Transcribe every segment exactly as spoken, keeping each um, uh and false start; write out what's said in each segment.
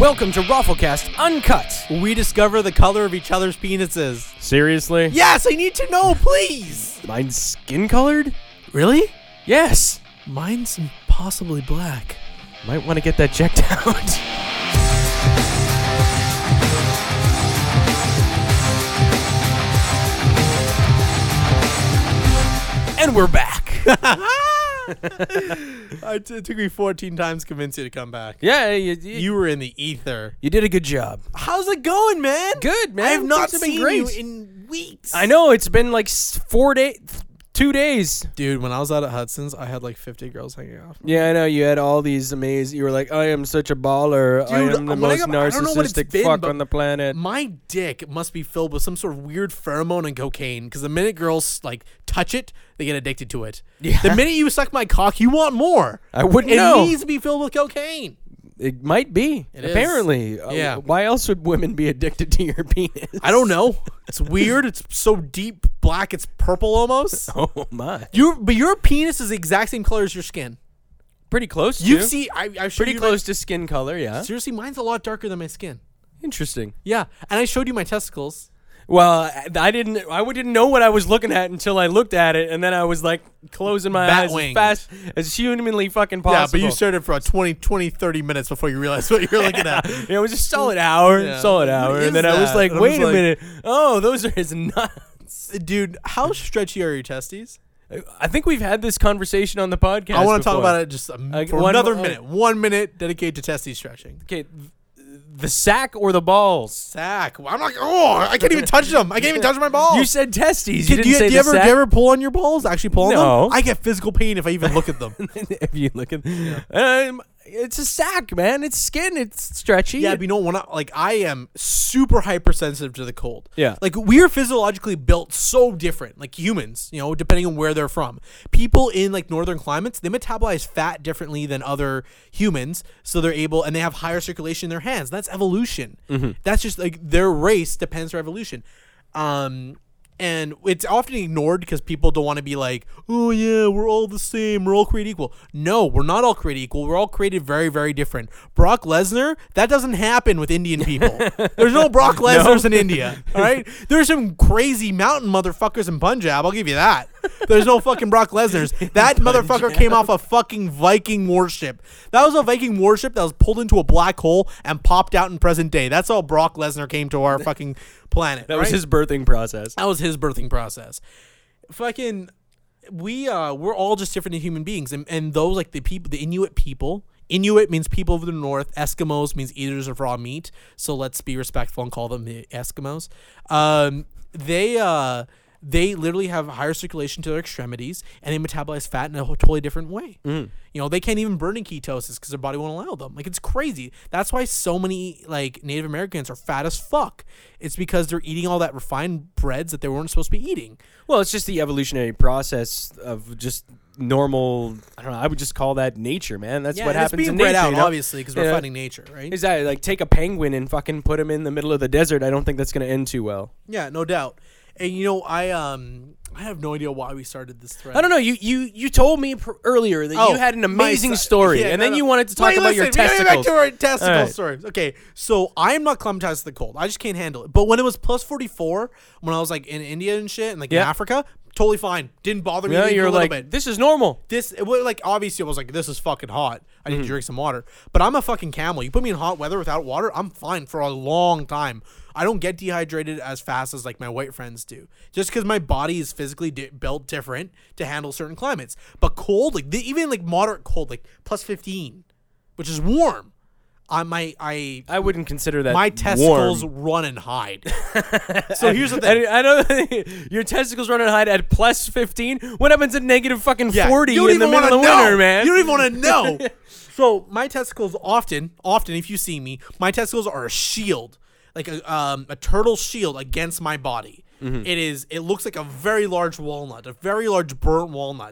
Welcome to Rafflecast Uncut. We discover the color of each other's penises. Seriously? Yes, I need to know, please. Mine's skin colored? Really? Yes. Mine's possibly black. Might want to get that checked out. And we're back. It took me fourteen times to convince you to come back. Yeah, you, you, You were in the ether. you did a good job. How's it going, man? Good, man. I have not Things have been seen great. you in weeks. I know, it's been like s- four days, two days. Dude, when I was out at Hudson's, I had like fifty girls hanging out. Yeah, I know. You had all these amazing. You were like, I am such a baller. I Dude, am the when I most got- I don't know what it's narcissistic been, fuck but on the planet. My dick must be filled with some sort of weird pheromone and cocaine, because the minute girls like touch it, they get addicted to it. Yeah. The minute you suck my cock, you want more. I wouldn't It know. needs to be filled with cocaine. It might be. It is. Apparently. Uh, Yeah. why else would women be addicted to your penis? I don't know. It's weird. It's so deep black, it's purple almost. Oh my. Your but your penis is the exact same color as your skin. Pretty close. You to. see, I, I showed Pretty you close to skin color. My, Yeah. seriously, mine's a lot darker than my skin. Interesting. Yeah, and I showed you my testicles. Well, I- I didn't. I didn't know what I was looking at until I looked at it, and then I was like closing my Bat eyes wings. as fast as humanly fucking possible. Yeah, but you stared at for about twenty, twenty, thirty minutes before you realized what you were looking at. Yeah, it was a solid hour, Yeah. solid What hour, is and then I was that? like, And I "Wait was a like- minute! Oh, those are his nuts." Dude, how stretchy are your testes? I think we've had this conversation on the podcast. I want to talk before. about it just um, Uh, for one- another uh, minute. One minute dedicated to testes stretching. Okay, th- the sack or the balls? Sack. I'm like, oh, I can't even touch them. I can't even touch my balls. You said testes. do, You do didn't you, say do you the ever, do sack. you ever pull on your balls? Actually pull on No. them? I get physical pain if I even look at them. If you look at, um, it's a sack, man. It's skin. It's stretchy. Yeah, but you know when I, like I am super hypersensitive to the cold. Yeah. Like we are physiologically built so different, like humans, you know, depending on where they're from. People in like northern climates, they metabolize fat differently than other humans, so they're able and they have higher circulation in their hands. That's evolution. Mm-hmm. That's just like their race depends on evolution. Um And it's often ignored because people don't want to be like, oh, yeah, we're all the same. We're all created equal. No, we're not all created equal. We're all created very, very different. Brock Lesnar, that doesn't happen with Indian people. There's no Brock Lesnars in India, all right? There's some crazy mountain motherfuckers in Punjab. I'll give you that. There's no fucking Brock Lesnars. That motherfucker came off a fucking Viking warship. That was a Viking warship that was pulled into a black hole and popped out in present day. That's how Brock Lesnar came to our fucking planet. that was right? his birthing process. That was his birthing process. Fucking, we uh, we're all just different human beings, and and those like the people, the Inuit people. Inuit means people of the north. Eskimos means eaters of raw meat. So let's be respectful and call them the Eskimos. Um, they uh. They literally have higher circulation to their extremities, and they metabolize fat in a totally different way. Mm. You know, they can't even burn in ketosis because their body won't allow them. Like, it's crazy. That's why so many, like, Native Americans are fat as fuck. It's because they're eating all that refined breads that they weren't supposed to be eating. Well, it's just the evolutionary process of just normal. I don't know. I would just call that nature, man. That's Yeah, what and it's happens being in bred nature. out, you know? obviously, because we're Yeah. fighting nature, right? Exactly. Like, take a penguin and fucking put him in the middle of the desert. I don't think that's going to end too well. Yeah, no doubt. And, you know, I um I have no idea why we started this thread. I don't know. You you you told me pr- earlier that Oh, you had an my amazing si- story, yeah, and no, then no. you wanted to talk Wait, about listen, your we gotta get testicles. back to our testicle All right. stories. Okay, so I am not climatized to the cold. I just can't handle it. But when it was plus forty-four, when I was like in India and shit, and like in Yeah. Africa, totally fine. Didn't bother me Yeah, even you're a little like, bit. this is normal. This it was like obviously I was like, this is fucking hot. I need Mm-hmm. to drink some water. But I'm a fucking camel. You put me in hot weather without water, I'm fine for a long time. I don't get dehydrated as fast as like my white friends do, just because my body is physically di- built different to handle certain climates. But cold, like the, even like moderate cold, like plus fifteen, which is warm. I my I I wouldn't consider that my testicles warm. run and hide. So here's the thing. I, I know your testicles run and hide at plus fifteen. What happens at negative fucking Yeah, forty you don't in the even middle wanna of the know. winter, man? You don't even want to know. So my testicles often, often, if you see me, my testicles are a shield, like a um, a turtle shield against my body. Mm-hmm. It is. It looks like a very large walnut, a very large burnt walnut,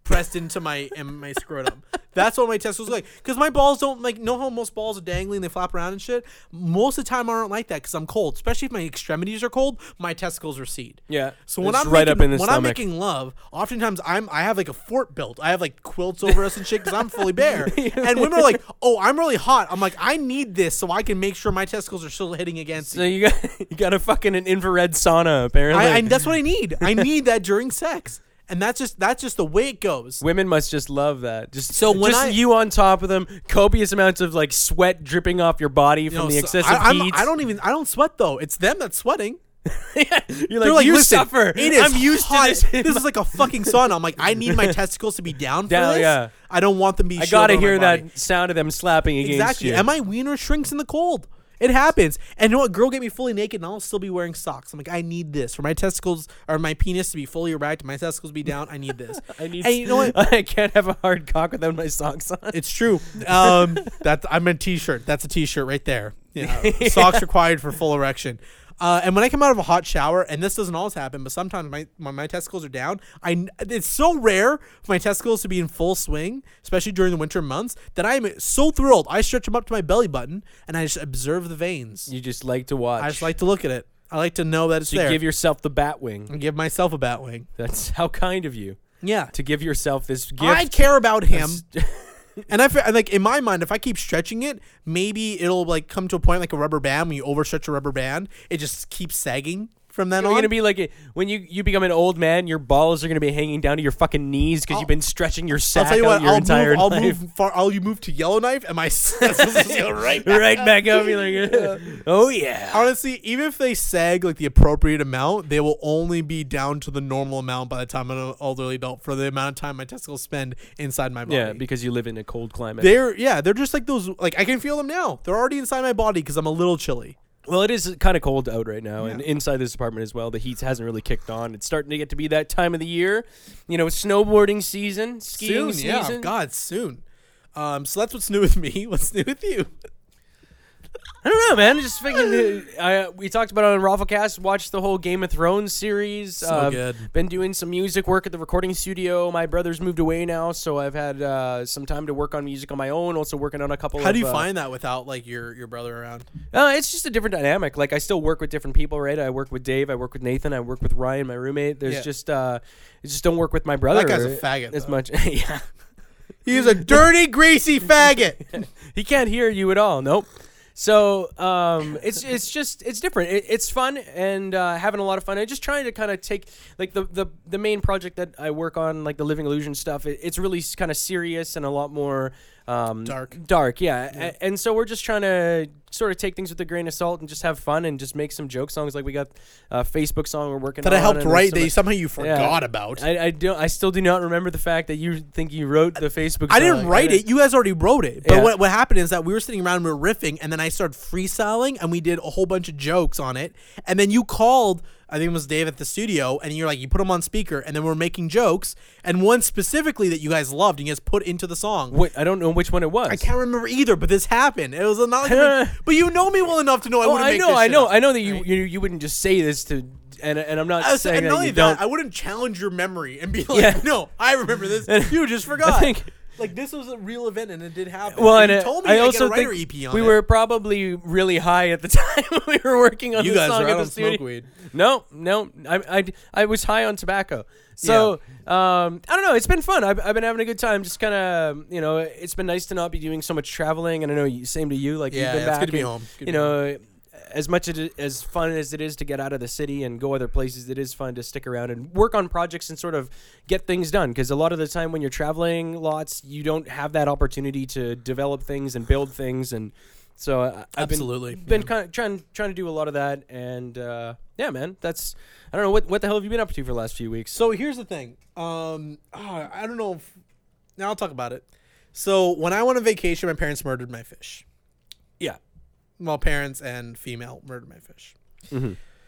pressed into my in my scrotum. That's what my testicles look like. Because my balls don't like. Know how most balls are dangling, they flap around and shit. Most of the time, I don't like that because I'm cold. Especially if my extremities are cold, my testicles recede. Yeah. So when It's I'm right making, up in the when I'm stomach. making love, oftentimes I'm I have like a fort built. I have like quilts over us and shit because I'm fully bare. And women are like, "Oh, I'm really hot." I'm like, "I need this so I can make sure my testicles are still hitting against." So you got you got a fucking an infrared sauna apparently. I, I, that's what I need. I need that during sex, and that's just that's just the way it goes. Women must just love that. Just So when just I- you on top of them, copious amounts of like sweat dripping off your body You from know, the so excessive I, I'm- heat. I don't even I don't sweat though. It's them that's sweating. You're They're like, like, you listen, suffer. It is I'm used hot. to this. This is like a fucking sauna. I'm like, I need my testicles to be down for Down, this. yeah. I don't want them to be. I shielded gotta on my hear body. that sound of them slapping against Exactly. you. And my wiener shrinks in the cold. It happens. And you know what? Girl get me fully naked and I'll still be wearing socks. I'm like, I need this. For my testicles or my penis to be fully erect, my testicles to be down, I need this. I need. And you know what? I can't have a hard cock without my socks on. It's true. Um, that I'm a t-shirt. That's a t-shirt right there. Yeah. Socks required for full erection. Uh, and when I come out of a hot shower, and this doesn't always happen, but sometimes my when my testicles are down, I it's so rare for my testicles to be in full swing, especially during the winter months, that I am so thrilled. I stretch them up to my belly button, and I just observe the veins. You just like to watch. I just like to look at it. I like to know that it's so you there. give yourself the bat wing. and give myself a bat wing. That's how kind of you Yeah. to give yourself this gift. I care about him. That's- And I feel, and, like in my mind, if I keep stretching it, maybe it'll like come to a point like a rubber band. When you overstretch a rubber band, it just keeps sagging from then You're on. gonna be like a, when you, you become an old man, your balls are gonna be hanging down to your fucking knees because I'll- you've been stretching your I'll sack tell you out what. your I'll entire move. I'll life. move far. I'll you move to Yellowknife, and my just go right back. right back up. You're like, oh yeah. Honestly, even if they sag like the appropriate amount, they will only be down to the normal amount by the time I'm an elderly adult for the amount of time my testicles spend inside my body. Yeah, because you live in a cold climate. they're yeah, they're just like those. Like I can feel them now. They're already inside my body because I'm a little chilly. Well, it is kind of cold out right now, and Yeah. inside this apartment as well. The heat hasn't really kicked on. It's starting to get to be that time of the year, you know, snowboarding season, skiing Soon, yeah, season. God, soon. Um, so that's what's new with me. What's new with you? I don't know, man. Just thinking. uh, I, we talked about it on Rafflecast. Watched the whole Game of Thrones series. So Uh, good. Been doing some music work at the recording studio. My brother's moved away now, so I've had uh, some time to work on music on my own. Also working on a couple. How of, do you uh, find that without like your your brother around? Uh, it's just a different dynamic. Like I still work with different people, right? I work with Dave. I work with Nathan. I work with Ryan, my roommate. There's Yeah. just uh, I just don't work with my brother. That guy's a faggot, as though. much. Yeah, He's a dirty, greasy faggot. he can't hear you at all. Nope. So um, it's it's just it's different. It, it's fun and uh, having a lot of fun. I'm just trying to kind of take like the, the the main project that I work on, like the Living Illusion stuff. It, it's really kind of serious and a lot more um, Dark. Dark, yeah. A- and so we're just trying to sort of take things with a grain of salt and just have fun and just make some joke songs. Like we got a Facebook song we're working That on. I helped and write. some- That you, somehow you forgot about. I, I, I don't. I still do not remember the fact that you think you wrote the Facebook. I song. didn't write it. You guys already wrote it. But Yeah. what what happened is that we were sitting around, and we were riffing, and then I started freestyling, and we did a whole bunch of jokes on it. And then you called. I think it was Dave at the studio, and you're like, you put them on speaker, and then we're making jokes, and one specifically that you guys loved, and you guys put into the song. What, I don't know which one it was. I can't remember either, but this happened. It was not like, a big- but you know me well enough to know I Oh, wouldn't I make know, this I shit know, up. I know that you, Right? you you wouldn't just say this to, and and I'm not I was, saying and that not only you that, don't. I wouldn't challenge your memory and be like, Yeah. no, I remember this. And You just forgot. I think. Like, this was a real event, and it did happen. Well, and and you uh, told me I to also get a writer think E P on we it. were probably really high at the time we were working on You the guys song were. at I the don't studio. smoke weed. No, no, I, I, I was high on tobacco. So um, I don't know. It's been fun. I've, I've been having a good time. Just kind of, you know, it's been nice to not be doing so much traveling. And I know you, same to you. Like Yeah, you've been it's back. good to be and, home. Good to You be know, as much as, it, as fun as it is to get out of the city and go other places, it is fun to stick around and work on projects and sort of get things done. Because a lot of the time when you're traveling lots, you don't have that opportunity to develop things and build things. And so I, I've Absolutely. been, been Yeah. kind of trying trying to do a lot of that. And uh, yeah, man, that's I don't know what what the hell have you been up to for the last few weeks? So here's the thing. Um, ah, I don't know. If, now I'll talk about it. So when I went on vacation, my parents murdered my fish. Yeah. Well, parents and female murdered my fish. Mm-hmm.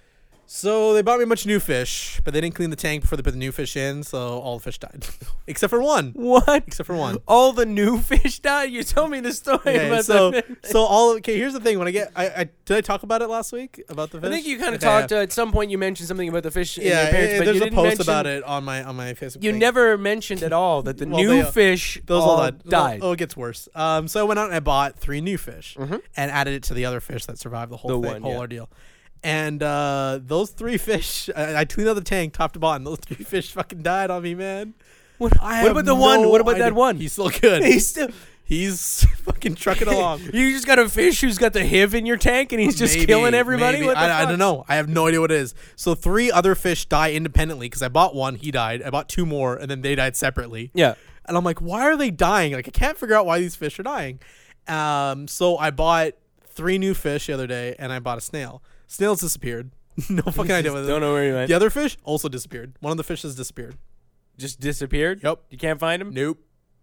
So they bought me a bunch of new fish, but they didn't clean the tank before they put the new fish in, so all the fish died. Except for one. What? Except for one. All the new fish died? You told me the story Okay, about so the fish. so all okay, here's the thing. When I get I, I did I talk about it last week? About the fish? I think you kind of Okay, talked, uh, at some point you mentioned something about the fish yeah, and your parents, yeah, but there's you a didn't post mention, about it on my on my Facebook You page. never mentioned at all that the Well, new they, uh, fish Those all all died. died. Oh, it gets worse. Um, so I went out and I bought three new fish Mhm. and added it to the other fish that survived the whole The thing, one, whole yeah. ordeal. And uh, those three fish, I, I cleaned out the tank top to bottom. Those three fish fucking died on me, man. What, I what have about the one? no What about that idea. one? He's still good. He's still. He's fucking trucking along. You just got a fish who's got the H I V in your tank and he's just Maybe, killing everybody? maybe. What the I, I fuck? don't know. I have no idea what it is. So three other fish die independently because I bought one, he died. I bought two more, and then they died separately. Yeah. And I'm like, why are they dying? Like, I can't figure out why these fish are dying. Um, so I bought three new fish the other day, and I bought a snail. Snails disappeared. No fucking idea what it is. Don't know where he went. The other fish also disappeared. One of the fishes disappeared. Just disappeared? Yep. You can't find him? Nope.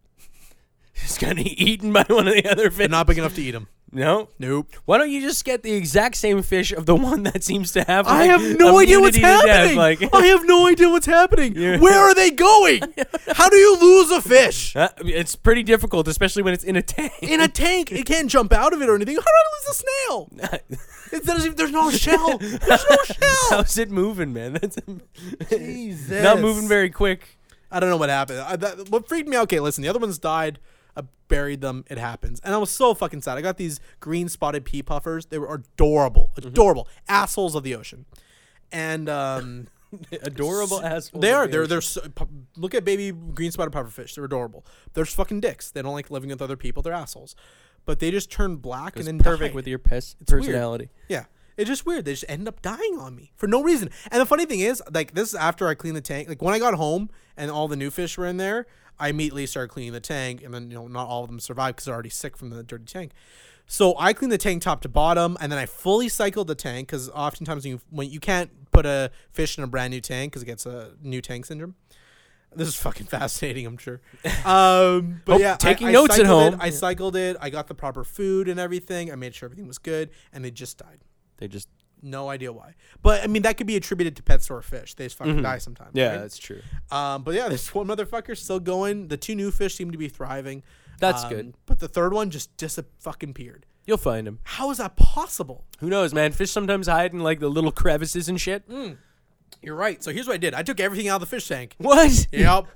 Just got eaten by one of the other fish? They're not big enough to eat them. No? Nope. Why don't you just get the exact same fish of the one that seems to have I like, have no idea what's immunity to death, happening. like- I have no idea what's happening. Yeah. Where are they going? How do you lose a fish? Uh, it's pretty difficult, especially when it's in a tank. In a tank, it can't jump out of it or anything. How do I lose a snail? It doesn't even, there's no shell. There's no shell. How's it moving, man? That's Jesus. not moving very quick. I don't know what happened. I, that, what freaked me out, okay, listen, the other ones died. I buried them. It happens. And I was so fucking sad. I got these green spotted pea puffers. They were adorable. Adorable. Assholes of the ocean. And, um... Adorable assholes. They of are. the They're. ocean. They're. So, pu- look at baby green spotted pufferfish. They're adorable. They're just fucking dicks. They don't like living with other people. They're assholes. But they just turn black It's and then perfect died. with your pes- It's weird. personality. Yeah. It's just weird. They just end up dying on me for no reason. And the funny thing is, like, this is after I cleaned the tank. Like, when I got home and all the new fish were in there, I immediately started cleaning the tank. And then, you know, not all of them survived because they're already sick from the dirty tank. So I cleaned the tank top to bottom, and then I fully cycled the tank because oftentimes when you, when you can't put a fish in a brand new tank because it gets a new tank syndrome. This is fucking fascinating, I'm sure. Um, but Hope- yeah, taking I, I notes at cycled it, home. I Yeah. cycled it. I got the proper food and everything. I made sure everything was good, and they just died. They just. No idea why. But I mean, that could be attributed to pet store fish. They just fucking Mhm. die sometimes. Yeah, right? that's true. Um, but yeah, this one motherfucker still going. The two new fish seem to be thriving. That's Um, good. But the third one just dis fucking peered. You'll find him. How is that possible? Who knows, man? Fish sometimes hide in like the little crevices and shit. You're right. So here's what I did. I took everything out of the fish tank. What? Yep.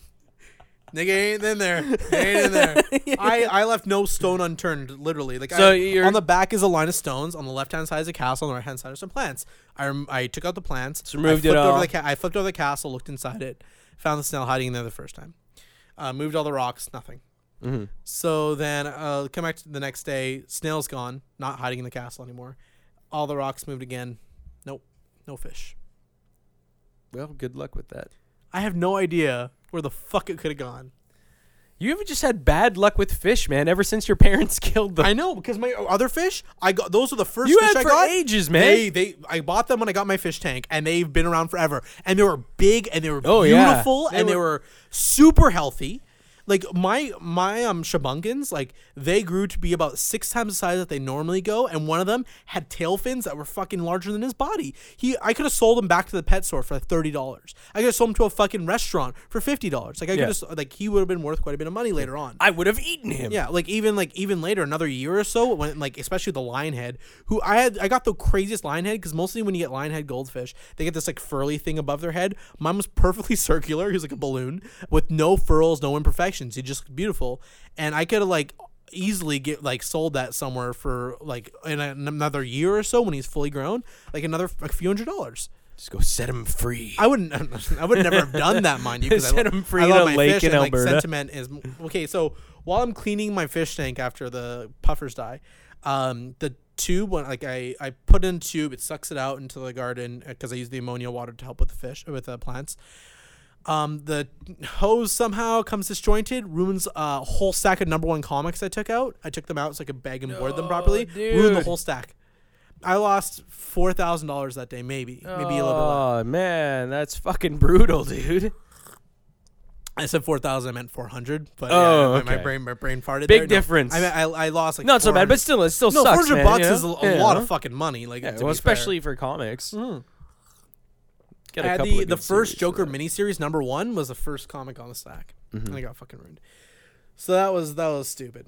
Nigga ain't in there. Ain't in there. I, I left no stone unturned, literally. Like So I, you're- on the back is a line of stones. On the left hand side is a castle. On the right hand side are some plants. I rem- I took out the plants. Just removed I it flipped over all. the ca- I flipped over the castle, looked inside it, found the snail hiding in there the first time. Uh, moved all the rocks, nothing. Mhm. So then uh, come back to the next day. Snail's gone, not hiding in the castle anymore. All the rocks moved again. Nope, no fish. Well, good luck with that. I have no idea where the fuck it could have gone. You ever just had bad luck with fish, man? Ever since your parents killed them. I know because my other fish, I got those are the first You fish had I for got. ages, man. They they I bought them when I got my fish tank, and they've been around forever. And they were big, and they were Oh, yeah. beautiful, They and they were- were super healthy. Like my my um shabungans, like they grew to be about six times the size that they normally go, and one of them had tail fins that were fucking larger than his body. He I could have sold him back to the pet store for like thirty dollars. I could have sold him to a fucking restaurant for fifty dollars. Like I Yeah. could have like he would have been worth quite a bit of money later on. I would have eaten him. Yeah, like even like even later, another year or so, when like especially the lionhead, who I had, I got the craziest lionhead because mostly when you get lionhead goldfish, they get this like furry thing above their head. Mine was perfectly circular. He was like a balloon with no furls, no imperfections. He just looked beautiful, and I could have like easily get like sold that somewhere for like in a, another year or so when he's fully grown, like another a few hundred dollars. Just go set him free. I wouldn't. I would never have done that, mind you. Because I, Set lo- him free I in love a my lake fish in and, like, Alberta. sentiment is okay. So while I'm cleaning my fish tank after the puffers die, um, the tube when like I I put in a tube, it sucks it out into the garden because I use the ammonia water to help with the fish with the plants. Um, the hose somehow comes disjointed, ruins a whole stack of number one comics I took out. I took them out so I could bag and board them Oh, properly. Ruined the dude. whole stack. I lost four thousand dollars that day, maybe, maybe a little bit less. Oh man, that's fucking brutal, dude. I said four thousand. I meant four hundred. But Oh, yeah, my, my okay. brain, my brain farted. Big there. No, difference. I, mean, I I lost like Not so bad, but four hundred. still, it still no, sucks, four hundred man, bucks you know? is a, a Yeah. lot of fucking money. Like, Yeah, to well, be especially for comics. fair. Mm. Get I a had couple the of the good first series Joker for that. miniseries. Number one was the first comic on the stack, Mhm. and it got fucking ruined. So that was that was stupid.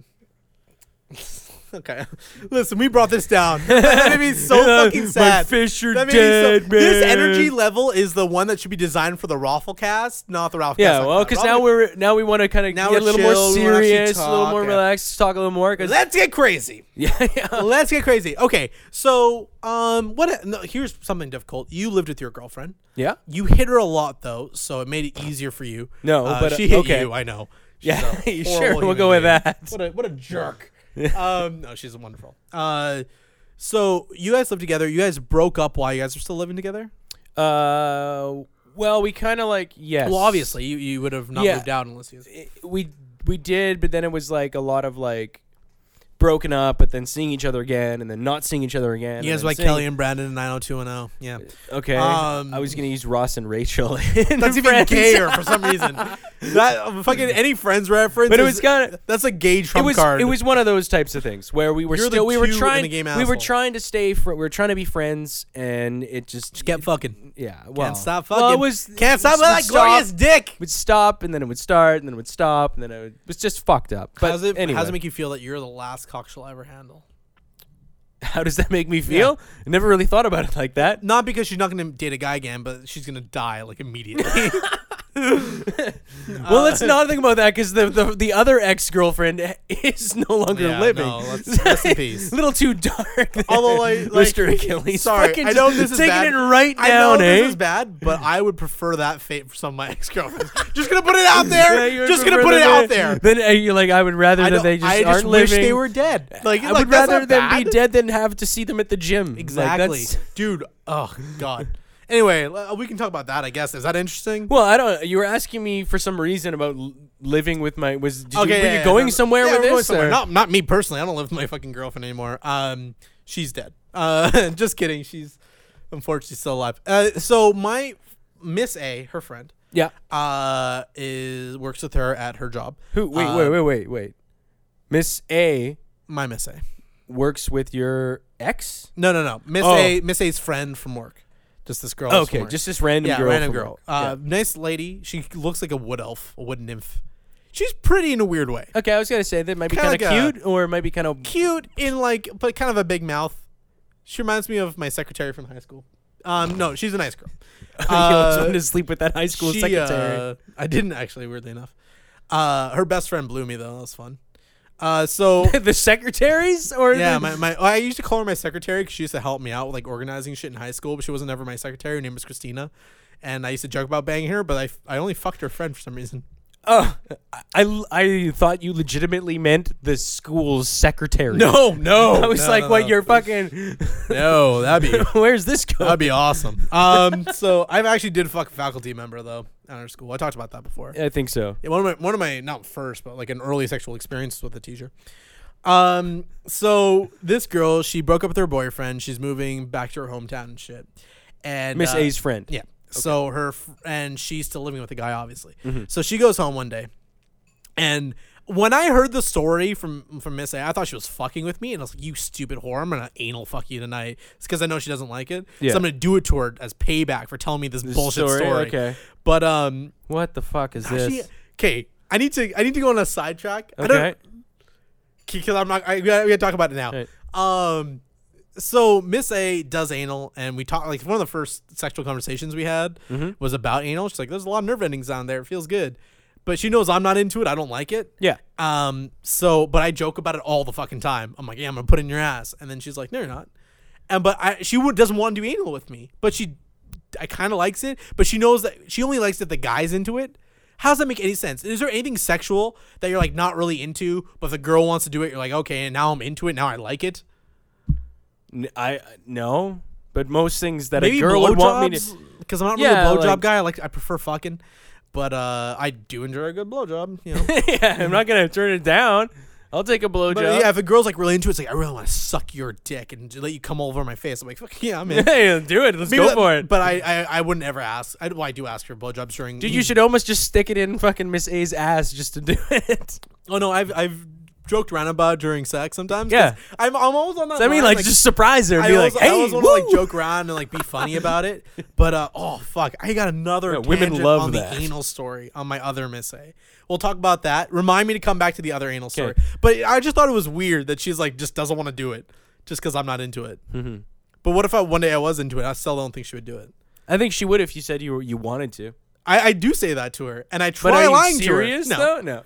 Okay, listen, we brought this down. That made me so fucking sad. My fish are That made me so- dead, man. This energy level is the one that should be designed for the Rafflecast, not the Rafflecast. Yeah, like well, that. because Raffle- now we're now we want to kind of Now get a we're little chill, more we wanna actually serious, a little talk, more yeah. relaxed, talk a little more. Cause let's get crazy. yeah, yeah. Let's get crazy. Okay, so um, what? No, here's something difficult. You lived with your girlfriend. yeah. You hit her a lot though, so it made it easier for you. No, Uh, but uh, she hit okay. you. I know. She's Yeah, a sure. horrible We'll human go with being. that. What a what a jerk. um, no, she's wonderful. Uh, so you guys live together. You guys broke up while you guys were still living together. Uh, well, we kind of like yes. Well, obviously you, you would have not Yeah. moved out unless you. I- we we did, but then it was like a lot of like broken up, but then seeing each other again, and then not seeing each other again. You and guys then like seeing- Kelly and Brandon in nine oh two one oh. Yeah. Okay, Um, I was gonna use Ross and Rachel. in That's even Friends. gayer for some reason. That um, fucking any Friends reference. But it is- was kinda- That's a gay It trump was card. it was one of those types of things where we were You're the still we were two and trying the game we were asshole. trying to stay fr- we were trying to be friends, and it just Just kept fucking. yeah well Can't stop fucking. well, it was Can't stop it with would that stop, glorious dick. would stop, and then it would start, and then it would stop, and then it, would, it was just fucked up. But How does it, anyway, how does it make you feel that you're the last cock she'll ever handle? how does that make me feel? I never really thought about it like that. Not because she's not going to date a guy again, but she's going to die like immediately. Well, let's not think about that because the, the the other ex girlfriend is no longer Yeah, living. no, let's- rest in peace. A little too dark. there, Although, like- Mister like- Achilles. sorry, fucking I know just this is taking bad. it right I down, know eh? this is bad, but I would prefer that fate for some of my ex girlfriends. Just gonna put it out there. Yeah, you would just gonna prefer put it that out there. Then uh, you're like, I would rather I, that don't- they just I just aren't wish living. they were dead. Like, I like, would that's rather not them be bad. dead than have to see them at the gym. Like, Exactly, that's- dude. Oh God. Anyway, l- we can talk about that. I guess is that interesting? well, I don't. You were asking me for some reason about l- living with my. Was did you, Okay, were yeah, you yeah, going no, somewhere yeah, with we're going this? somewhere. or- Not not me personally. I don't live with my fucking girlfriend anymore. Um, she's dead. Uh, just kidding. She's unfortunately still alive. Uh, so my Miss A, her friend, Yeah. uh, is works with her at her job. Who? Wait, Uh, wait, wait, wait, wait. Miss A My Miss A. works with your ex. No, no, no. Miss Oh. A. Miss A's friend from work. Just this girl. Oh, from okay, work. just this random yeah, girl. random from girl. work. Uh, nice lady. She looks like a wood elf, a wood nymph. She's pretty in a weird way. yeah. Okay, I was gonna say that might be Kinda kind of like a- cute, or it might be kind of. Cute in like, but kind of a big mouth. She reminds me of my secretary from high school. Um, no, she's a nice girl. you almost Uh, wanted to sleep with that high school she, secretary. uh, I didn't actually, weirdly enough. Uh, her best friend blew me though. That was fun. Uh, so the secretaries, or yeah, the, my, my I used to call her my secretary because she used to help me out with like organizing shit in high school, but she wasn't ever my secretary. Her name was Christina, and I used to joke about banging her, but I, I only fucked her friend for some reason. Oh, I, I thought you legitimately meant the school's secretary. No, no, I was no, like, no, what? no. You're fucking. No, that'd be Where's this going? that'd be awesome. Um, so I've actually did fuck a faculty member though at our school. I talked about that before. I think so. Yeah, one of my one of my not first, but like an early sexual experiences with a teacher. Um, so this girl, she broke up with her boyfriend. She's moving back to her hometown and shit. And Miss uh, A's friend. yeah. So her f- and she's still living with the guy, obviously. Mhm. So she goes home one day, and when I heard the story from from Miss A, I thought she was fucking with me, and I was like, "You stupid whore! I'm gonna anal fuck you tonight." It's because I know she doesn't like it, Yeah. so I'm gonna do it to her as payback for telling me this, This bullshit story. Okay. But um, What the fuck is actually, this? okay, I need to I need to go on a sidetrack. I Okay. don't because I'm not. I, we gotta, we gotta talk about it now. Right. Um, so Miss A does anal, and we talk like one of the first sexual conversations we had Mm-hmm. was about anal. She's like, "There's a lot of nerve endings down there. It feels good," but she knows I'm not into it. I don't like it. Yeah. Um. So, but I joke about it all the fucking time. I'm like, "Yeah, I'm gonna put it in your ass," and then she's like, "No, you're not." And but I, she would doesn't want to do anal with me, but she, I kind of likes it, but she knows that she only likes if the guy's into it. How does that make any sense? Is there anything sexual that you're like not really into, but if the girl wants to do it, you're like, okay, and now I'm into it. Now I like it. N- I no, but most things that Maybe a girl would want me to. because I'm not Yeah, really a blowjob like- guy. I like I prefer fucking, but uh, I do enjoy a good blowjob. You know. Yeah, I'm not gonna turn it down. I'll take a blowjob. But yeah, if a girl's like really into it, it's like I really want to suck your dick and let you come all over my face. I'm like, fuck yeah, I'm in. Hey, do it. Let's Maybe go that- for it. But I, I, I wouldn't ever ask. I, well, I do ask for blowjobs during. Dude, you should almost just stick it in fucking Miss A's ass just to do it. Oh no, I've I've joked around about during sex sometimes. Yeah. I'm, I'm always on that So I mean, line, like, just surprise her and I be always, like, I hey, always want to woo! like joke around and like be funny about it. But uh, oh fuck, I got another Yeah, women tangent love on that. the anal story on my other Miss A. We'll talk about that. Remind me to come back to the other anal story. Okay. But I just thought it was weird that she's like just doesn't want to do it just because I'm not into it. Mm-hmm. But what if I one day I was into it? I still don't think she would do it. I think she would if you said you were, you wanted to. I, I do say that to her, and I But try are you lying serious, to her. though? No.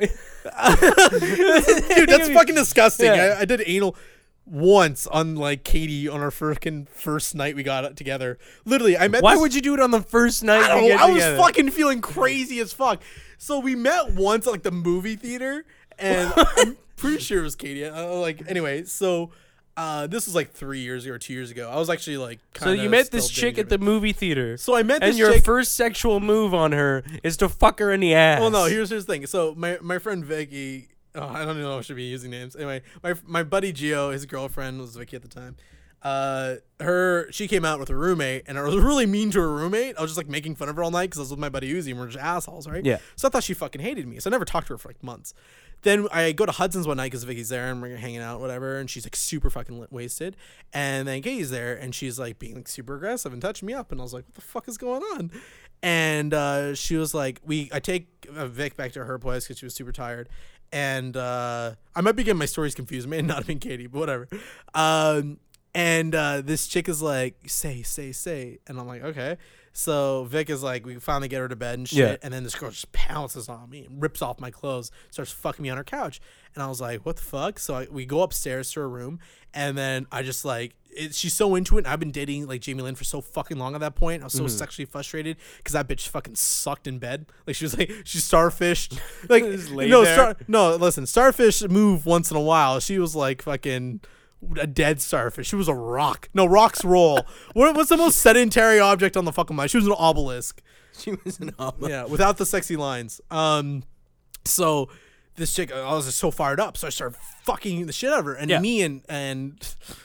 Dude, that's fucking disgusting. Yeah. I, I did anal once on like Katie on our freaking first night we got together. Literally, I met. Why this, would you do it on the first night? I don't you know. get I was together? fucking feeling crazy as fuck. So we met once at like the movie theater, and I'm pretty sure it was Katie. Uh, like anyway, so. Uh, this was like three years ago or two years ago. I was actually like. So you met this chick at the movie theater. So I met this and your chick. first sexual move on her is to fuck her in the ass. Well, no. Here's here's the thing. So my my friend Vicky. Oh, I don't even know if I should be using names. Anyway, my my buddy Gio, his girlfriend was Vicky at the time. Uh, her she came out with her roommate, and I was really mean to her roommate. I was just like making fun of her all night because I was with my buddy Uzi, and we're just assholes, right? Yeah. So I thought she fucking hated me. So I never talked to her for like months. Then I go to Hudson's one night because Vicky's there and we're hanging out, whatever. And she's like super fucking lit- wasted. And then Katie's there and she's like being like super aggressive and touching me up. And I was like, what the fuck is going on? And uh, she was like, we, I take uh, Vic back to her place because she was super tired. And uh, I might be getting my stories confused. It may not have been Katie, but whatever. Um, and uh, this chick is like, say, say, say. And I'm like, okay. So Vic is like, we finally get her to bed and shit. Yeah. And then this girl just pounces on me and rips off my clothes, starts fucking me on her couch. And I was like, what the fuck? So I, we go upstairs to her room. And then I just like, it, she's so into it. And I've been dating like Jamie Lynn for so fucking long at that point. I was so Mm-hmm. sexually frustrated because that bitch fucking sucked in bed. Like she was like, she starfished. Like, Just lay no, there. star, no, listen, starfish move once in a while. She was like fucking a dead starfish. She was a rock. No, rocks roll. what, what's the most sedentary object on the fucking planet? She was an obelisk. She was an omelet. Yeah, without the sexy lines. Um, so this chick, I was just so fired up, so I started fucking the shit out of her. And Yeah. me and and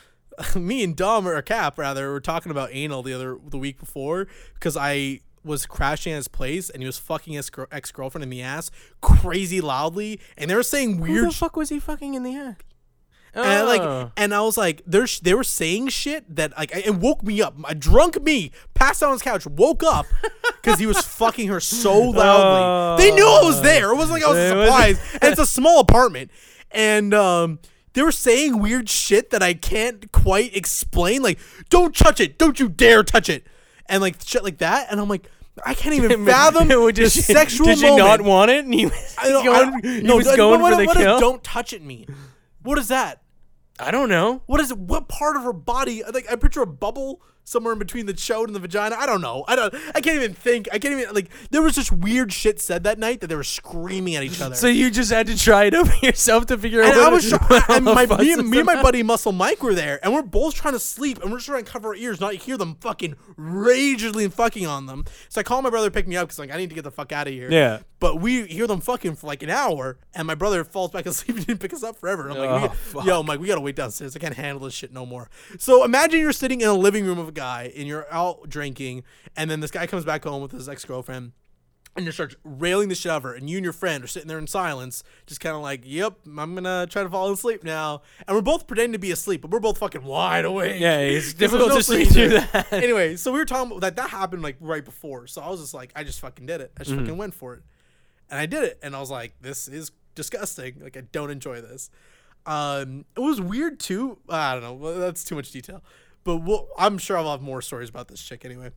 me and Dom or Cap rather were talking about anal the other the week before because I was crashing at his place and he was fucking his gr- ex girlfriend in the ass crazy loudly, and they were saying Who weird the fuck was he fucking in the ass? and I, like, Oh. and I was like, they're sh- they were saying shit that like it woke me up. A drunk me passed out on his couch, woke up because he was fucking her so loudly. They knew I was there. It wasn't like I was It was- surprised. And it's a small apartment, and um, they were saying weird shit that I can't quite explain. Like, don't touch it, don't you dare touch it, and like shit like that. And I'm like, I can't even fathom Did the she- sexual Did she moment. not want it? And he was I don't, going, I, he no, was what- going what, for the what does kill? don't touch it mean? What is that? I don't know. What is it? What part of her body? Like I picture a bubble somewhere in between the chode and the vagina. I don't know. I don't. I can't even think. I can't even like. There was just weird shit said that night that they were screaming at each other. So you just had to try it over yourself to figure out. and what I was, it- try- what and all my the me, fuss and, is me and my about. buddy Muscle Mike were there, and we're both trying to sleep, and we're just trying to cover our ears, not hear them fucking ragingly fucking on them. So I call my brother to pick me up because like I need to get the fuck out of here. Yeah. But we hear them fucking for like an hour, and my brother falls back asleep and didn't pick us up forever. And I'm like, Oh, we got- fuck. yo, Mike, we gotta wait downstairs. I can't handle this shit no more. So imagine you're sitting in a living room of a guy, and you're out drinking, and then this guy comes back home with his ex girlfriend. And you start railing the shit out of her, and you and your friend are sitting there in silence, just kind of like, yep, I'm gonna try to fall asleep now. And we're both pretending to be asleep, but we're both fucking wide awake. Yeah, it's 'Cause difficult there's to no sleep sleep through there. that. Anyway, so we were talking about that. That happened like right before. So I was just like, I just fucking did it. I just fucking went for it. And I did it. And I was like, this is disgusting. Like, I don't enjoy this. Um, it was weird too. I don't know. Well, that's too much detail. But we'll, I'm sure I'll have more stories about this chick anyway.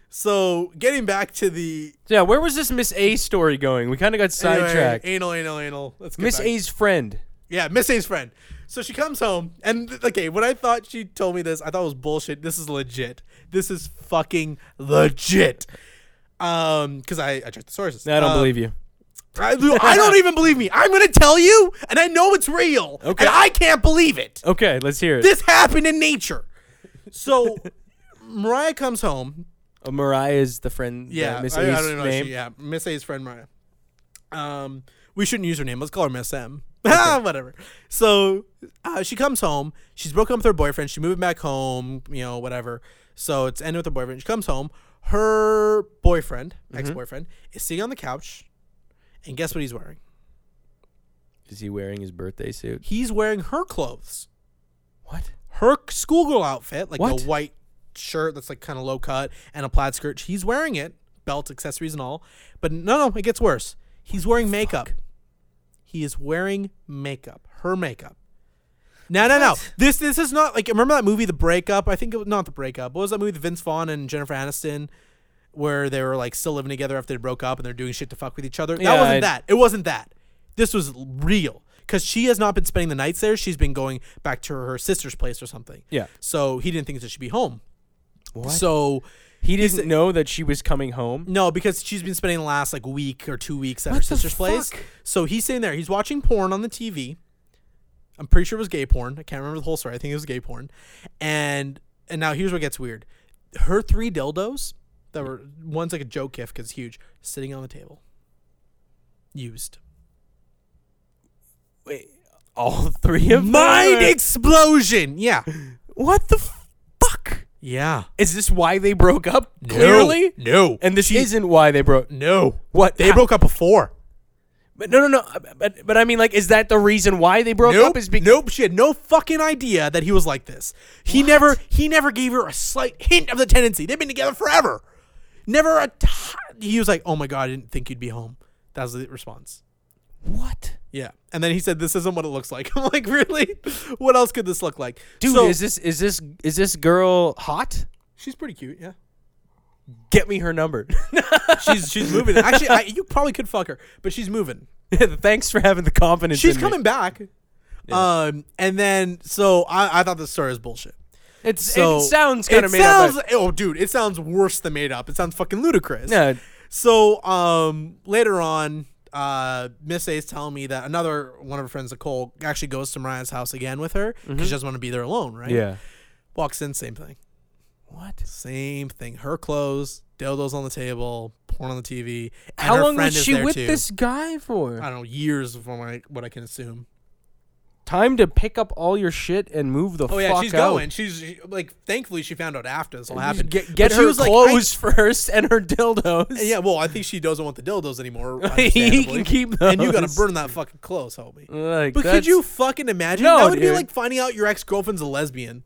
So getting back to the Yeah, where was this Miss A story going? We kind of got anyway, sidetracked. anal, anal, anal. Let's get Miss back. A's friend. Yeah, Miss A's friend. So she comes home, and okay, when I thought she told me this, I thought it was bullshit. This is legit. This is fucking legit. Um, because I, I checked the sources. I don't Um, believe you. I, I don't even believe me. I'm gonna tell you, and I know it's real. Okay. And I can't believe it. Okay, let's hear it. This happened in nature. So Mariah comes home. Oh, Mariah is the friend. Yeah, uh, Miss I, A's I don't know. name. She, yeah, Miss A's friend Mariah. Um, we shouldn't use her name. Let's call her Miss M. Whatever. So uh, she comes home. She's broken up with her boyfriend. She moved back home. You know, whatever. So it's ended with her boyfriend. She comes home. Her boyfriend, Mm-hmm. ex-boyfriend, is sitting on the couch, and guess what he's wearing? Is he wearing his birthday suit? He's wearing her clothes. What? Her schoolgirl outfit, like What? a white shirt that's like kind of low cut and a plaid skirt. He's wearing it, belt, accessories, and all. But no, no, it gets worse. He's wearing makeup. Fuck. He is wearing makeup. Her makeup. No, no, no. This this is not like, remember that movie, The Breakup? I think it was not The Breakup. What was that movie with Vince Vaughn and Jennifer Aniston, where they were like still living together after they broke up and they're doing shit to fuck with each other? That Yeah, wasn't I- that. It wasn't that. This was real. Because she has not been spending the nights there. She's been going back to her sister's place or something. Yeah. So he didn't think that she'd be home. What? So he he's- didn't know that she was coming home. no, because she's been spending the last like week or two weeks at What her the sister's place. fuck? So he's sitting there. He's watching porn on the T V. I'm pretty sure it was gay porn. I can't remember the whole story. I think it was gay porn. And and now here's what gets weird. Her three dildos that were, one's like a joke gift because it's huge, sitting on the table. Used. Wait, all three of them? Mind are- explosion. Yeah. What the fuck? Yeah. Is this why they broke up? Clearly? No. And this She- isn't why they broke. No. What? They How- broke up before. But no, no, no. But, but I mean, like, is that the reason why they broke Nope. up? Is because nope. She had no fucking idea that he was like this. He What? never. He never gave her a slight hint of the tendency. They've been together forever. Never a. T- he was like, "Oh my god, I didn't think you'd be home." That was the response. What? Yeah. And then he said, "This isn't what it looks like." I'm like, really? What else could this look like, Dude, So- is this is this is this girl hot? She's pretty cute. Yeah. Get me her number. She's she's moving. Actually, I, you probably could fuck her, but she's moving. Thanks for having the confidence. She's in me. coming back. Yeah. Um, and then so I, I thought this story was bullshit. It's So it sounds kind it of made sounds, up. Oh, dude, it sounds worse than made up. It sounds fucking ludicrous. No, So um, later on, uh, Miss A is telling me that another one of her friends, Nicole, actually goes to Mariah's house again with her because she doesn't want to be there alone, right? yeah. Walks in, same thing. What? Same thing. Her clothes, dildos on the table, porn on the T V. And How her long friend was is she there with too. this guy for? I don't know, years from what I, what I can assume. Time to pick up all your shit and move the Oh fuck yeah, she's out. going. She's she, like, thankfully she found out after this all Just happened. Get, get But she her was like, clothes first and her dildos. I- yeah, well, I think she doesn't want the dildos anymore. he understandably. can keep those. And you gotta burn that fucking clothes, homie. Like, But could that's- you fucking imagine? No, that would be dude. like finding out your ex girlfriend's a lesbian.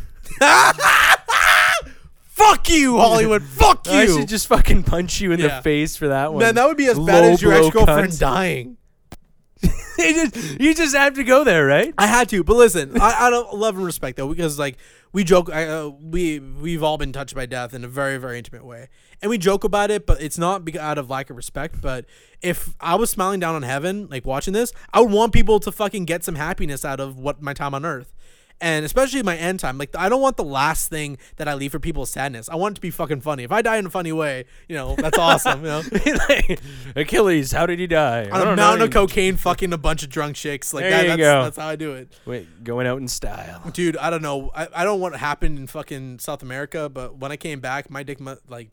Fuck you, Hollywood. Fuck you. I should just fucking punch you in Yeah. the face for that one. Man, that would be as bad Low as your blow ex girlfriend cunt. dying. you, just, you just have to go there, right? I had to, but listen, I, I don't love and respect though, because like we joke, I, uh, we we've all been touched by death in a very very intimate way, and we joke about it, but it's not be- out of lack of respect. But if I was smiling down on heaven, like watching this, I would want people to fucking get some happiness out of what my time on Earth. And especially my end time, like I don't want the last thing that I leave for people is sadness. I want it to be fucking funny. If I die in a funny way, you know, that's awesome. You know, Like, Achilles, how did he die? I on a don't mountain know. of cocaine, fucking a bunch of drunk chicks, like There that. you That's, go. that's how I do it. Wait, going out in style. Dude, I don't know. I, I don't know what happened in fucking South America, but when I came back, my dick, mu- like,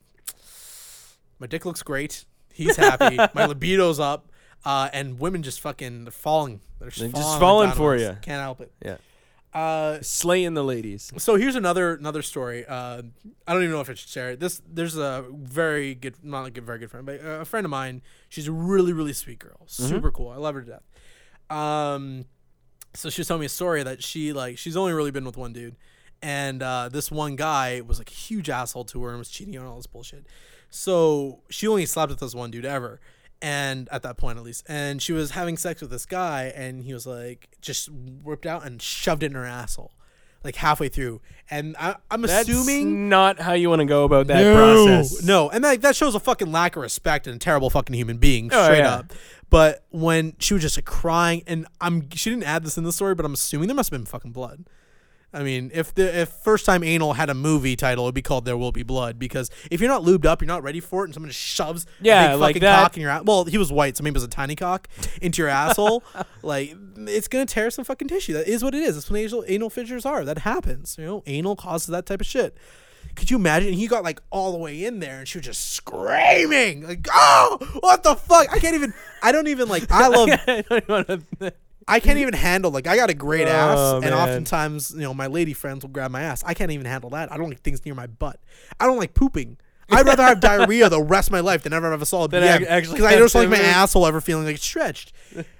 my dick looks great. He's happy. My libido's up, uh, and women just fucking they're falling. They're just They're falling, just falling down for on us. ya. Can't help it. Yeah. Uh, Slaying the ladies. so here's another another story. Uh, I don't even know if I should share it. This there's a very good, not like a very good friend, but a friend of mine. She's a really really sweet girl, super cool. I love her to death. Um, so she was telling me a story that she like she's only really been with one dude, and uh, this one guy was like a huge asshole to her and was cheating on all this bullshit. So she only slept with this one dude ever. And at that point, at least, and she was having sex with this guy, and he was like, just whipped out and shoved it in her asshole, like halfway through. And I, I'm That's assuming not how you want to go about that no, process. no, and that that shows a fucking lack of respect and a terrible fucking human being, Oh, straight yeah. up. But when she was just like crying, and I'm she didn't add this in the story, but I'm assuming there must have been fucking blood. I mean, if the if First Time Anal had a movie title, it'd be called There Will Be Blood, because if you're not lubed up, you're not ready for it, and someone just shoves Yeah, a big like fucking that. cock in your ass. Well, he was white, so maybe it was a tiny cock into your asshole. Like, it's gonna tear some fucking tissue. That is what it is. That's what anal, anal fissures are. That happens. You know, anal causes that type of shit. Could you imagine? He got like all the way in there, and she was just screaming, like, "Oh, what the fuck!" I can't even. I don't even like. I love. I don't wanna- I can't even handle, like, I got a great ass, Oh, and man. oftentimes, you know, my lady friends will grab my ass. I can't even handle that. I don't like things near my butt. I don't like pooping. I'd rather have diarrhea the rest of my life than ever have a solid Than B M, ac- actually because I have just like to my move. asshole ever feeling like it's stretched.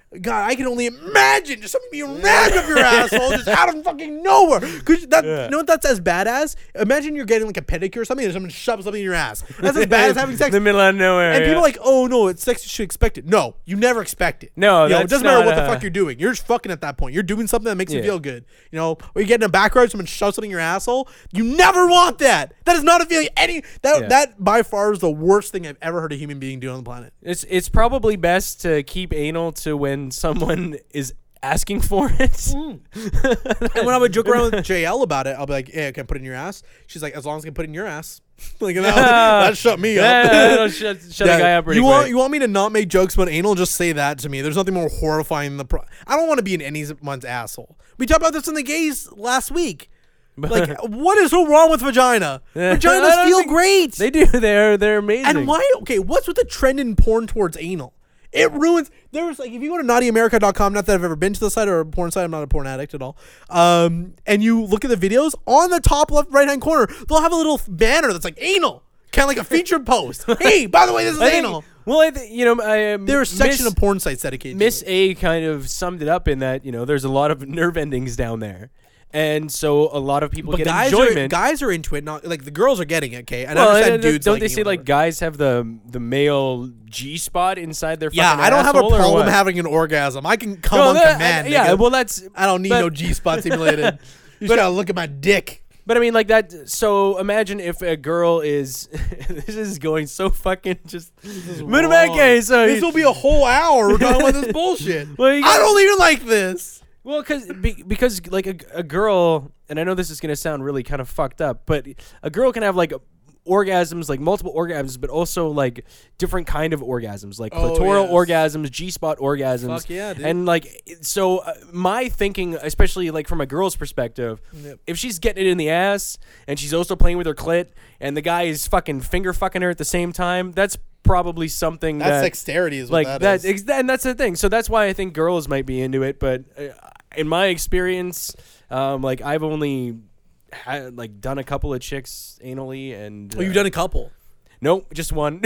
God, I can only imagine just something being rammed up your asshole just out of fucking nowhere. Cause that, Yeah. you know what that's as bad as? Imagine you're getting like a pedicure or something and someone shoves something in your ass. That's as bad as having sex. in the middle of nowhere. And yeah. people are like, oh no, it's sex. You should expect it. No, you never expect it. No, you know, it that's doesn't matter not, what the uh, fuck you're doing. You're just fucking at that point. You're doing something that makes you Yeah. feel good. You know, or you're getting a back rub, someone shoves something in your asshole. You never want that. That is not a feeling. Any that Yeah. that by far is the worst thing I've ever heard a human being do on the planet. It's it's probably best to keep anal to when someone is asking for it. And when I would joke around with J L about it, I'll be like, "Yeah, can I put it in your ass?" She's like, "As long as I can put it in your ass." Like that, that shut me up. Yeah, that'll shut shut Yeah, a guy up pretty you quick. want you want me to not make jokes about anal? Just say that to me. There's nothing more horrifying than the. Pro- I don't want to be in anyone's asshole. We talked about this in the gays last week. Like, what is so wrong with vagina? I Vaginas don't feel think- great. They do. They're they're amazing. And why? Okay, what's with the trend in porn towards anal? It ruins. There's like, if you go to naughty america dot com, not that I've ever been to the site or a porn site, I'm not a porn addict at all. Um, and you look at the videos on the top left right hand corner, they'll have a little banner that's like anal, kind of like a featured post. Hey, by the way, this is I think- anal. Well, I th- you know, I, um, There's a section Miss, of porn sites dedicated. Miss to it. A kind of summed it up in that you know there's a lot of nerve endings down there, and so a lot of people But get guys are, enjoyment. guys are into it. Not like the girls are getting it. Okay, and I well, understand uh, dudes. don't liking they it, say like whatever. guys have the the male G spot inside their Yeah, fucking I don't have a asshole or problem what? having an orgasm. I can come No, on that- command. I- yeah, nigga. well that's I don't need but- no G spot stimulated. You just But- gotta look at my dick. But I mean, like that. So imagine if a girl is. This is going so fucking just. But okay, so This will be a whole hour we're talking about this bullshit. Well, you I gotta- don't even like this. Well, because be, because like a, a girl, and I know this is gonna sound really kind of fucked up, but a girl can have like orgasms, like multiple orgasms, but also like different kind of orgasms, like Oh, clitoral yes. orgasms, G spot orgasms. Fuck yeah, dude. And like it- so, uh, my thinking, especially like from a girl's perspective, Yep. if she's getting it in the ass and she's also playing with her clit, and the guy is fucking finger fucking her at the same time, that's probably something That's that dexterity is what like that that, is. ex- and that's the thing. So that's why I think girls might be into it. But uh, in my experience, um, like I've only had like done a couple of chicks anally, and Oh, you've uh, done a couple. nope, just one,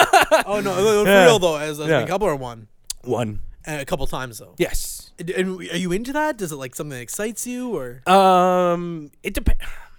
Oh no, no, for Yeah. real though, as, as Yeah. a couple or one, one. uh, a couple times though. Yes. And, and are you into that? Does it like something that excites you or Um, it depends.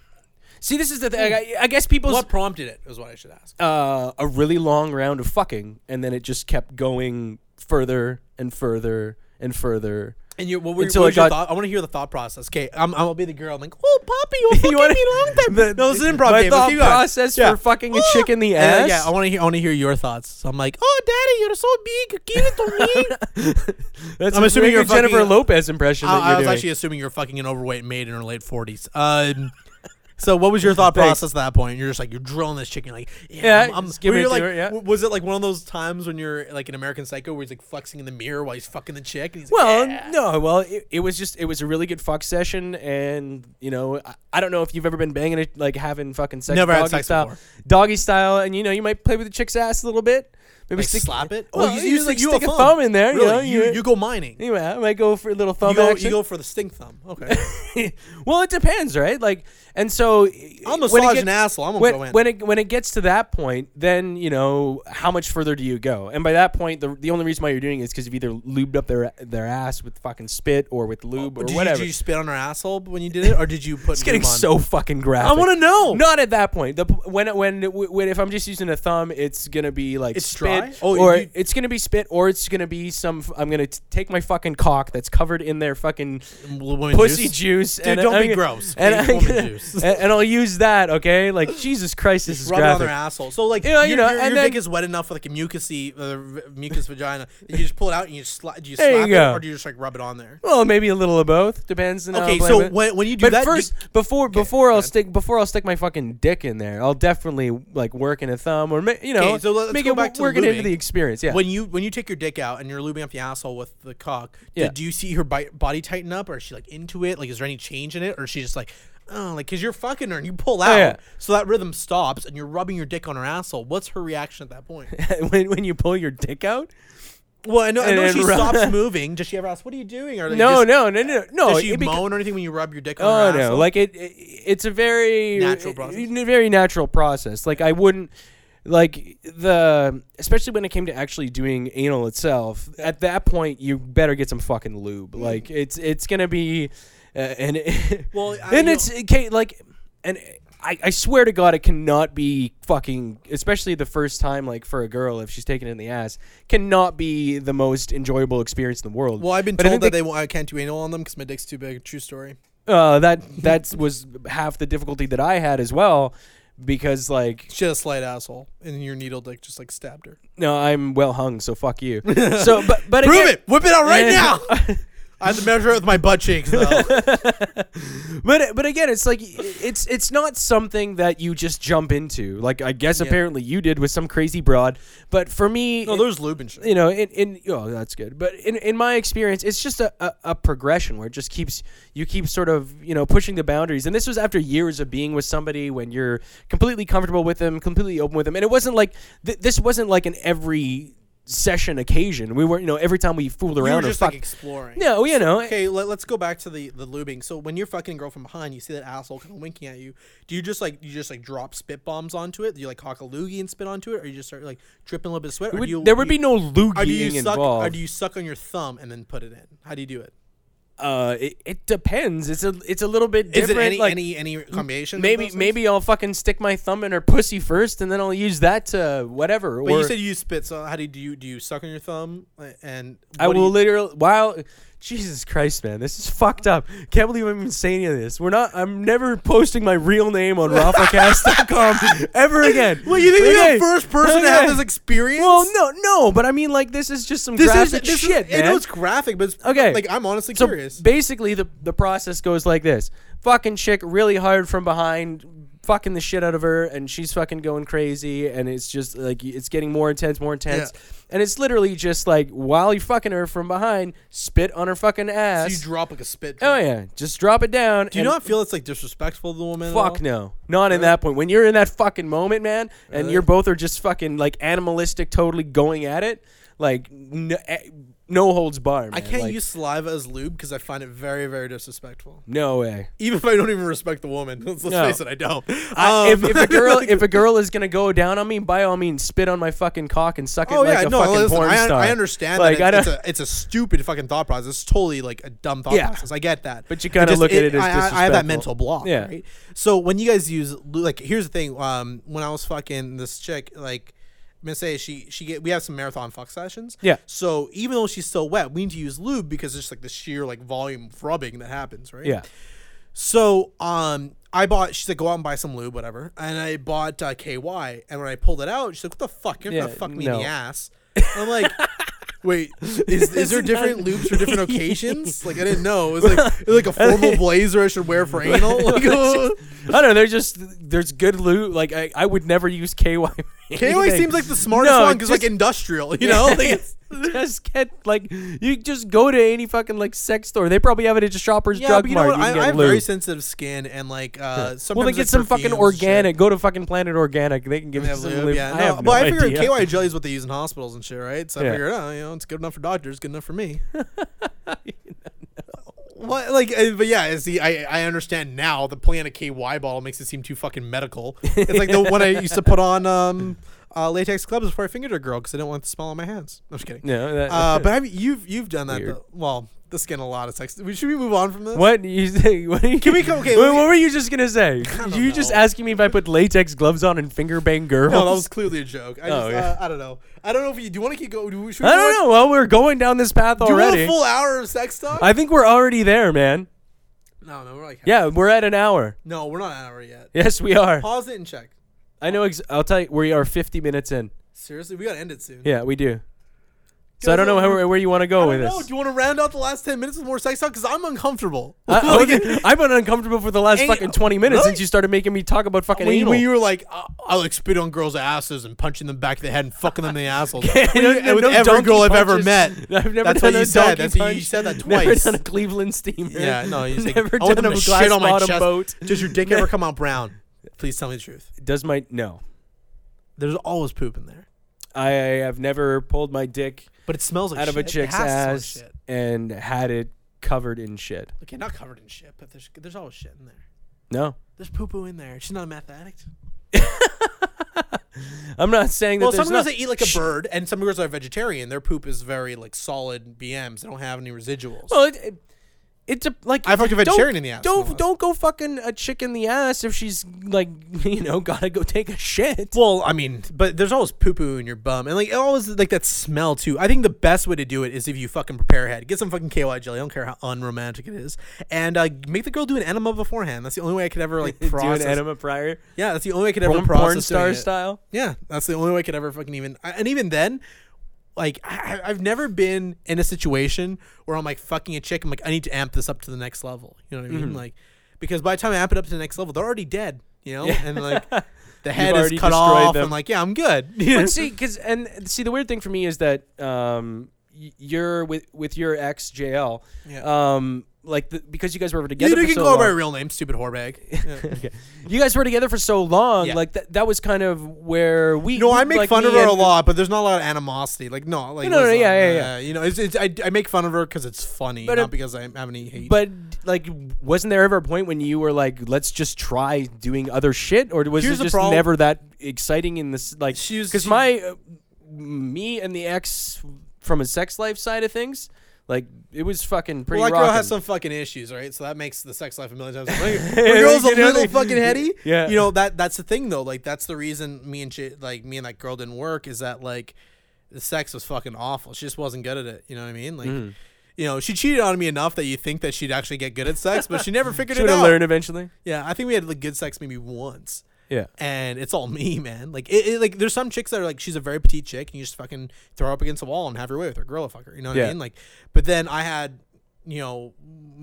See, this is the thing. I, I guess people's what prompted it? Is what I should ask. uh, a really long round of fucking, and then it just kept going further and further and further. And you, what were, Until what I was your got- thought? I want to hear the thought process. Okay, I'm, I'll be the girl. I'm like, oh, Poppy, you'll fucking You wanna- me long time. The- no, this is improv my game. Let's thought keep going. process Yeah. for fucking a Oh. chick in the And, uh, ass. yeah, I want to hear. I want to hear your thoughts. So I'm like, oh, Daddy, you're so big. Give it to me. That's I'm a assuming very you're good Jennifer fucking- Lopez impression. That I, you're I was doing. actually assuming you're fucking an overweight maid in her late forties. Um, so what was your thought Thanks. process at that point? You're just like you're drilling this chicken, like yeah. Yeah, I'm, I'm, just give were it you to like, her, yeah. w- was it like one of those times when you're like an American Psycho where he's like flexing in the mirror while he's fucking the chick? And he's like, Well, yeah. no, well, it, it was just it was a really good fuck session, and you know, I, I don't know if you've ever been banging it, like having fucking sex, Never had doggy sex style, before. doggy style, and you know, you might play with the chick's ass a little bit, maybe Like stick, slap it. Well, oh, you, you you just, like like, you stick a a thumb in there, you Really? know, you, you- you go mining. Anyway, I might go for a little thumb You go, action. you go for the stink thumb. Okay. Well, it depends, right? Like, and so I'll when it massage get- an asshole. I'm gonna when, go in. when it when it gets to that point, then you know how much further do you go? And by that point, the the only reason why you're doing it is because you've either lubed up their their ass with fucking spit or with lube or did, you, whatever. did you spit on her asshole when you did it, or did you put? It's getting lube on? so fucking graphic. I want to know. Not at that point. The when when when if I'm just using a thumb, it's gonna be like It's spit, dry? Oh, or you- it's gonna be spit, or it's gonna be some. f- I'm gonna t- take my fucking cock that's covered in their fucking Woman pussy juice. juice, Dude, and don't I'm be gonna- gross. And, Take I'm woman gonna- juice. and, and I'll use that. Okay, like Jesus Christ, this is Rub it on graphic. their asshole. So like, Yeah, your, you know, your, and your then- dick is wet enough with like a mucusy, uh, v- mucus vagina. That you just pull it out and you sla- do you There you slap it, go. or do you just like rub it on there? Well, maybe a little of both. Depends. on how Okay, I'm playing so with it. when when you do But that, first, you- before before go I'll ahead. stick before I'll stick my fucking dick in there, I'll definitely like work in a thumb or ma- you know Okay, so let's make go it back to work it into lubing. the experience. Yeah. when you when you take your dick out and you're lubing up the asshole with the cock, Yeah. do, do you see her bi- body tighten up, or is she like into it? Like, is there any change in it, or is she just like, oh, like because you're fucking her and you pull out, yeah. so that rhythm stops and you're rubbing your dick on her asshole? What's her reaction at that point? when when you pull your dick out? Well, I know, I And know then she rub- stops moving. Does she ever ask, "What are you doing?" Or like, No, just, no, no, no, no. Does she it beca- moan or anything when you rub your dick on Oh her no, asshole? like it, it. It's a very Natural process? a very natural process. Like I wouldn't. like the especially when it came to actually doing anal itself. At that point, you better get some fucking lube. Like it's it's gonna be, uh, and it, Well, I- and you it's okay, like, and I, I swear to God, it cannot be fucking, especially the first time, like for a girl if she's taken it in the ass, cannot be the most enjoyable experience in the world. Well, I've been But I told think that they, won't- I can't do anal on them because my dick's too big. True story. Uh, that that was half the difficulty that I had as well, because like She had a slight asshole, and your needle dick just like stabbed her. no, I'm well hung, so fuck you. So, but but Prove again, it! Whip it out right and- now! I have to measure it with my butt cheeks, though. but but again, it's like it's it's not something that you just jump into. Like I guess Yeah. apparently you did with some crazy broad, but for me, No, there's lube and shit. you know, in, in oh, that's good. But in, in my experience, it's just a, a, a progression where it just keeps you keep sort of you know pushing the boundaries. And this was after years of being with somebody when you're completely comfortable with them, completely open with them, and it wasn't like th- this wasn't like an every session occasion. We weren't you know every time we fooled You around were or just fuck. like exploring. No, you know. Okay, let, let's go back to the, the lubing. So when you're fucking a girl from behind, you see that asshole kind of winking at you. Do you just like you just like drop spit bombs onto it? Do you like cock a loogie and spit onto it, or you just start like dripping a little bit of sweat? It Or would- do you, there would you- be no Or do you loogiing suck? involved. Or do you suck on your thumb and then put it in? How do you do it? Uh, it, it depends. It's a it's a little bit Is different. it any like, any any combination? of maybe those things? maybe I'll fucking stick my thumb in her pussy first, and then I'll use that to whatever. But or you said you use spit. So how do you do? You, do you suck on your thumb uh, and I what do will you- literally while. Jesus Christ, man, this is fucked up. Can't believe I'm even saying any of this. We're not. I'm never posting my real name on Rafacast dot com ever again. Well, you think you're Okay. the first person to have Okay. this experience? Well, no, no, but I mean, like, this is just some this graphic is this shit, is, I man. know it's graphic, but it's, Okay. like I'm honestly So curious. basically, the the process goes like this: fucking chick really hard from behind, fucking the shit out of her, and she's fucking going crazy, and it's just like it's getting more intense, more intense, and it's literally just like while you're fucking her from behind, spit on her fucking So ass. you drop like a spit. oh drop. yeah, just drop it down. Do you and not feel it's like disrespectful to the woman? at Fuck all? no, not in Really? that point. When you're in that fucking moment, man, and Really? you're both are just fucking like animalistic, totally going at it, like no, eh, no holds bar. Man. I can't like, use saliva as lube because I find it very, very disrespectful. No way. Even if I don't even respect the woman, let's, let's No. face it, I don't. I, if, Um, if a girl like- if a girl is gonna go down on me, by all means, spit on my fucking cock and suck it oh like yeah, a no, fucking listen, porn I, star. I understand Like, that I it's, don't- it's a it's a stupid fucking thought process. It's totally like a dumb thought Yeah. process. I get that, But you kinda just- look at it as I, I- I have that disrespectful. mental block. Yeah. Right? So when you guys use lu- like, here's the thing. Um, when I was fucking this chick, like, I'm gonna say she she get we have some marathon fuck sessions. Yeah. So even though she's still wet, we need to use lube because there's like the sheer like volume of rubbing that happens, right? Yeah. So um, I bought. She's like, go out and buy some lube, whatever. And I bought uh, K Y. And when I pulled it out, she's like, what the fuck? You're Yeah, gonna fuck me in no. the ass. I'm like, wait, is, is there different lubes for different occasions? Like I didn't know. It was like it was like a formal blazer I should wear for anal. Like, uh, I don't know. There's just there's good loot. Like I, I would never use K Y. for K Y anything. seems like the smartest No, one because like just- industrial, you know. Like, it's- just get like you just go to any fucking like sex store. They probably have it at just Shoppers yeah, Drug but you know Mart. what? You I, can I get have lube. very sensitive skin, and like uh, sometimes Well, they get it's some fucking perfumes and shit. organic. Go to fucking Planet Organic. They can give They you have some lube, lube. yeah. I No, have but no I figured idea. K Y jelly is what they use in hospitals and shit, right? So I Yeah. figured, oh, you know, it's good enough for doctors, good enough for me. What, like, uh, but yeah, see, I I understand now. The Planet K Y bottle makes it seem too fucking medical. It's like the one I used to put on um uh, latex gloves before I fingered a girl because I didn't want it to smell on my hands. I'm just kidding. No, that, Uh, but have, you- you've you've done that. Weird. Though. Well, this is getting a lot of sex. We- Should we move on from this? what you say? What you, Can we come- okay, What, let me- what were you just gonna say? don't You just know. asking me if I put latex gloves on and finger bang girls? No, that was clearly a joke. I, Oh, just, yeah. uh, I don't know. I don't know if you do. You want to keep going? Do we, should we I go don't know. Well, we're going down this path Do you want already. a full hour of sex talk? I think we're already there, man. no, no, we're like Yeah, we're at an hour. No, we're not an hour yet. Yes, we are. Pause it and check. I know. Ex- I'll tell you. We are fifty minutes in. Seriously, we gotta end it soon. Yeah, we do. So I don't know how, where you want to I go don't with know. this. Do you want to round out the last ten minutes with more sex talk? Because I'm uncomfortable. I, Like, okay, I've been uncomfortable for the last Ain't- fucking twenty minutes really? since you started making me talk about fucking when, you- anal. when you were like, I, I like spit on girls' asses and punching them back of the head and fucking them in the assholes. Yeah, When you- no- with no every donkey girl I've ever punches. met. I've never That's done what you a said. donkey That's what you punch. said that Never twice. done a Cleveland steamer. Yeah, no, you say, Never I want done them a to shit on my glass-bottom chest. boat. Does your dick ever come out brown? Please tell me the truth. Does my no? There's always poop in there, I have never pulled my dick but it smells like out of shit. a It chick's has to smell like ass shit. and had it covered in shit. Okay, not covered in shit, but there's there's always shit in there. No. There's poo poo in there. She's not a meth addict. I'm not saying that Well, there's some girls not, that eat like a bird, and some girls are vegetarian. Their poop is very like solid B Ms. They don't have any residuals. Well, it, it, it's a, like I fucked a don't- vegetarian in the ass Don't once. don't go fucking a chick in the ass if she's like you know gotta go take a shit. Well, I mean, but there's always poo poo in your bum, and like it always like that smell too. I think the best way to do it is if you fucking prepare ahead, get some fucking K Y jelly. I don't care how unromantic it is, and uh, make the girl do an enema beforehand. That's the only way I could ever like Do process. an enema prior, Yeah, that's the only way I could ever porn, process porn doing star it. style. Yeah, that's the only way I could ever fucking even. I, and even then, like I, I've never been in a situation where I'm like fucking a chick. I'm like, I need to amp this up to the next level. You know what I mean? Mhm. Like, because by the time I amp it up to the next level, they're already dead. You know, Yeah. and like the head already is cut destroyed off, them. and like, yeah, I'm good. But see, because and see, the weird thing for me is that um, y- you're with with your ex J L, Yeah. um, like the, because you guys were together. You for can so go long, by real name, stupid whorebag. Yeah. okay. You guys were together for so long, Yeah. like that. That was kind of where we. No, I make like fun me of her a and- lot, but there's not a lot of animosity. Like, no, like, No, no, no, listen, yeah, yeah, uh, yeah. You know, it's, it's I, I make fun of her because it's funny, But not it- because I have any hate. But like, wasn't there ever a point when you were like, "Let's just try doing other shit," or was Here's it the just problem. never that exciting in this? Like, She was- because she- my, uh, me and the ex from a sex life side of things, like it was fucking pretty. well, that rockin'. girl has some fucking issues, right? So that makes the sex life a million times. Like, when a girl's a You know, little they- fucking heady. Yeah. You know that that's the thing though. Like that's the reason me and she, like me and that girl didn't work is that like the sex was fucking awful. She just wasn't good at it. You know what I mean? Like. Mhm. You know, she cheated on me enough that you think that she'd actually get good at sex, but she never figured Should it have out. learned eventually. Yeah, I think we had like good sex maybe once. Yeah. And it's all me, man. Like, it, it, like there's some chicks that are like, she's a very petite chick, and you just fucking throw her up against a wall and have your way with her, gorilla fucker. You know what Yeah. I mean? Like, but then I had, you know,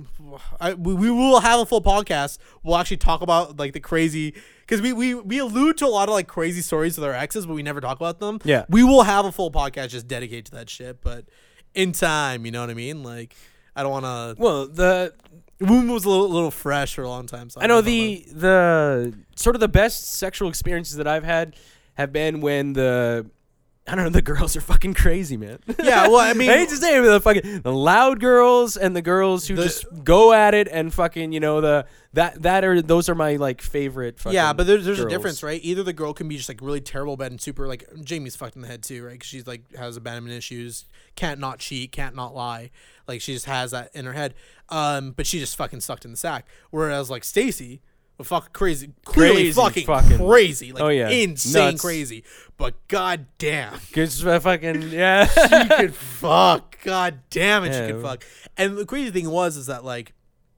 I we, we will have a full podcast. We'll actually talk about like the crazy, because we, we we allude to a lot of like crazy stories with our exes, but we never talk about them. Yeah. we will have a full podcast just dedicated to that shit, but in time, you know what I mean? Like, I don't want to. Well, the Womb was a little, little fresh for a long time. So I know don't the the sort of the best sexual experiences that I've had have been when the I don't know the girls are fucking crazy, man. Yeah, well, I mean- I hate to say it, but the fucking the loud girls and the girls who The- just go at it and fucking you know the that that are those are my like favorite. Fucking Yeah, but there's there's a girls. difference, right? Either the girl can be just like really terrible bad and super like Jamie's fucked in the head too, right? 'Cause she's like has abandonment issues, can't not cheat, can't not lie, like she just has that in her head. Um, but she just fucking sucked in the sack. Whereas like Stacy, well, fuck crazy, clearly Crazy fucking, fucking- crazy, like Oh, yeah. insane Nuts. crazy. But god damn, Cause uh, fucking yeah. she could fuck. God damn it, Yeah. she could fuck. And the crazy thing was is that like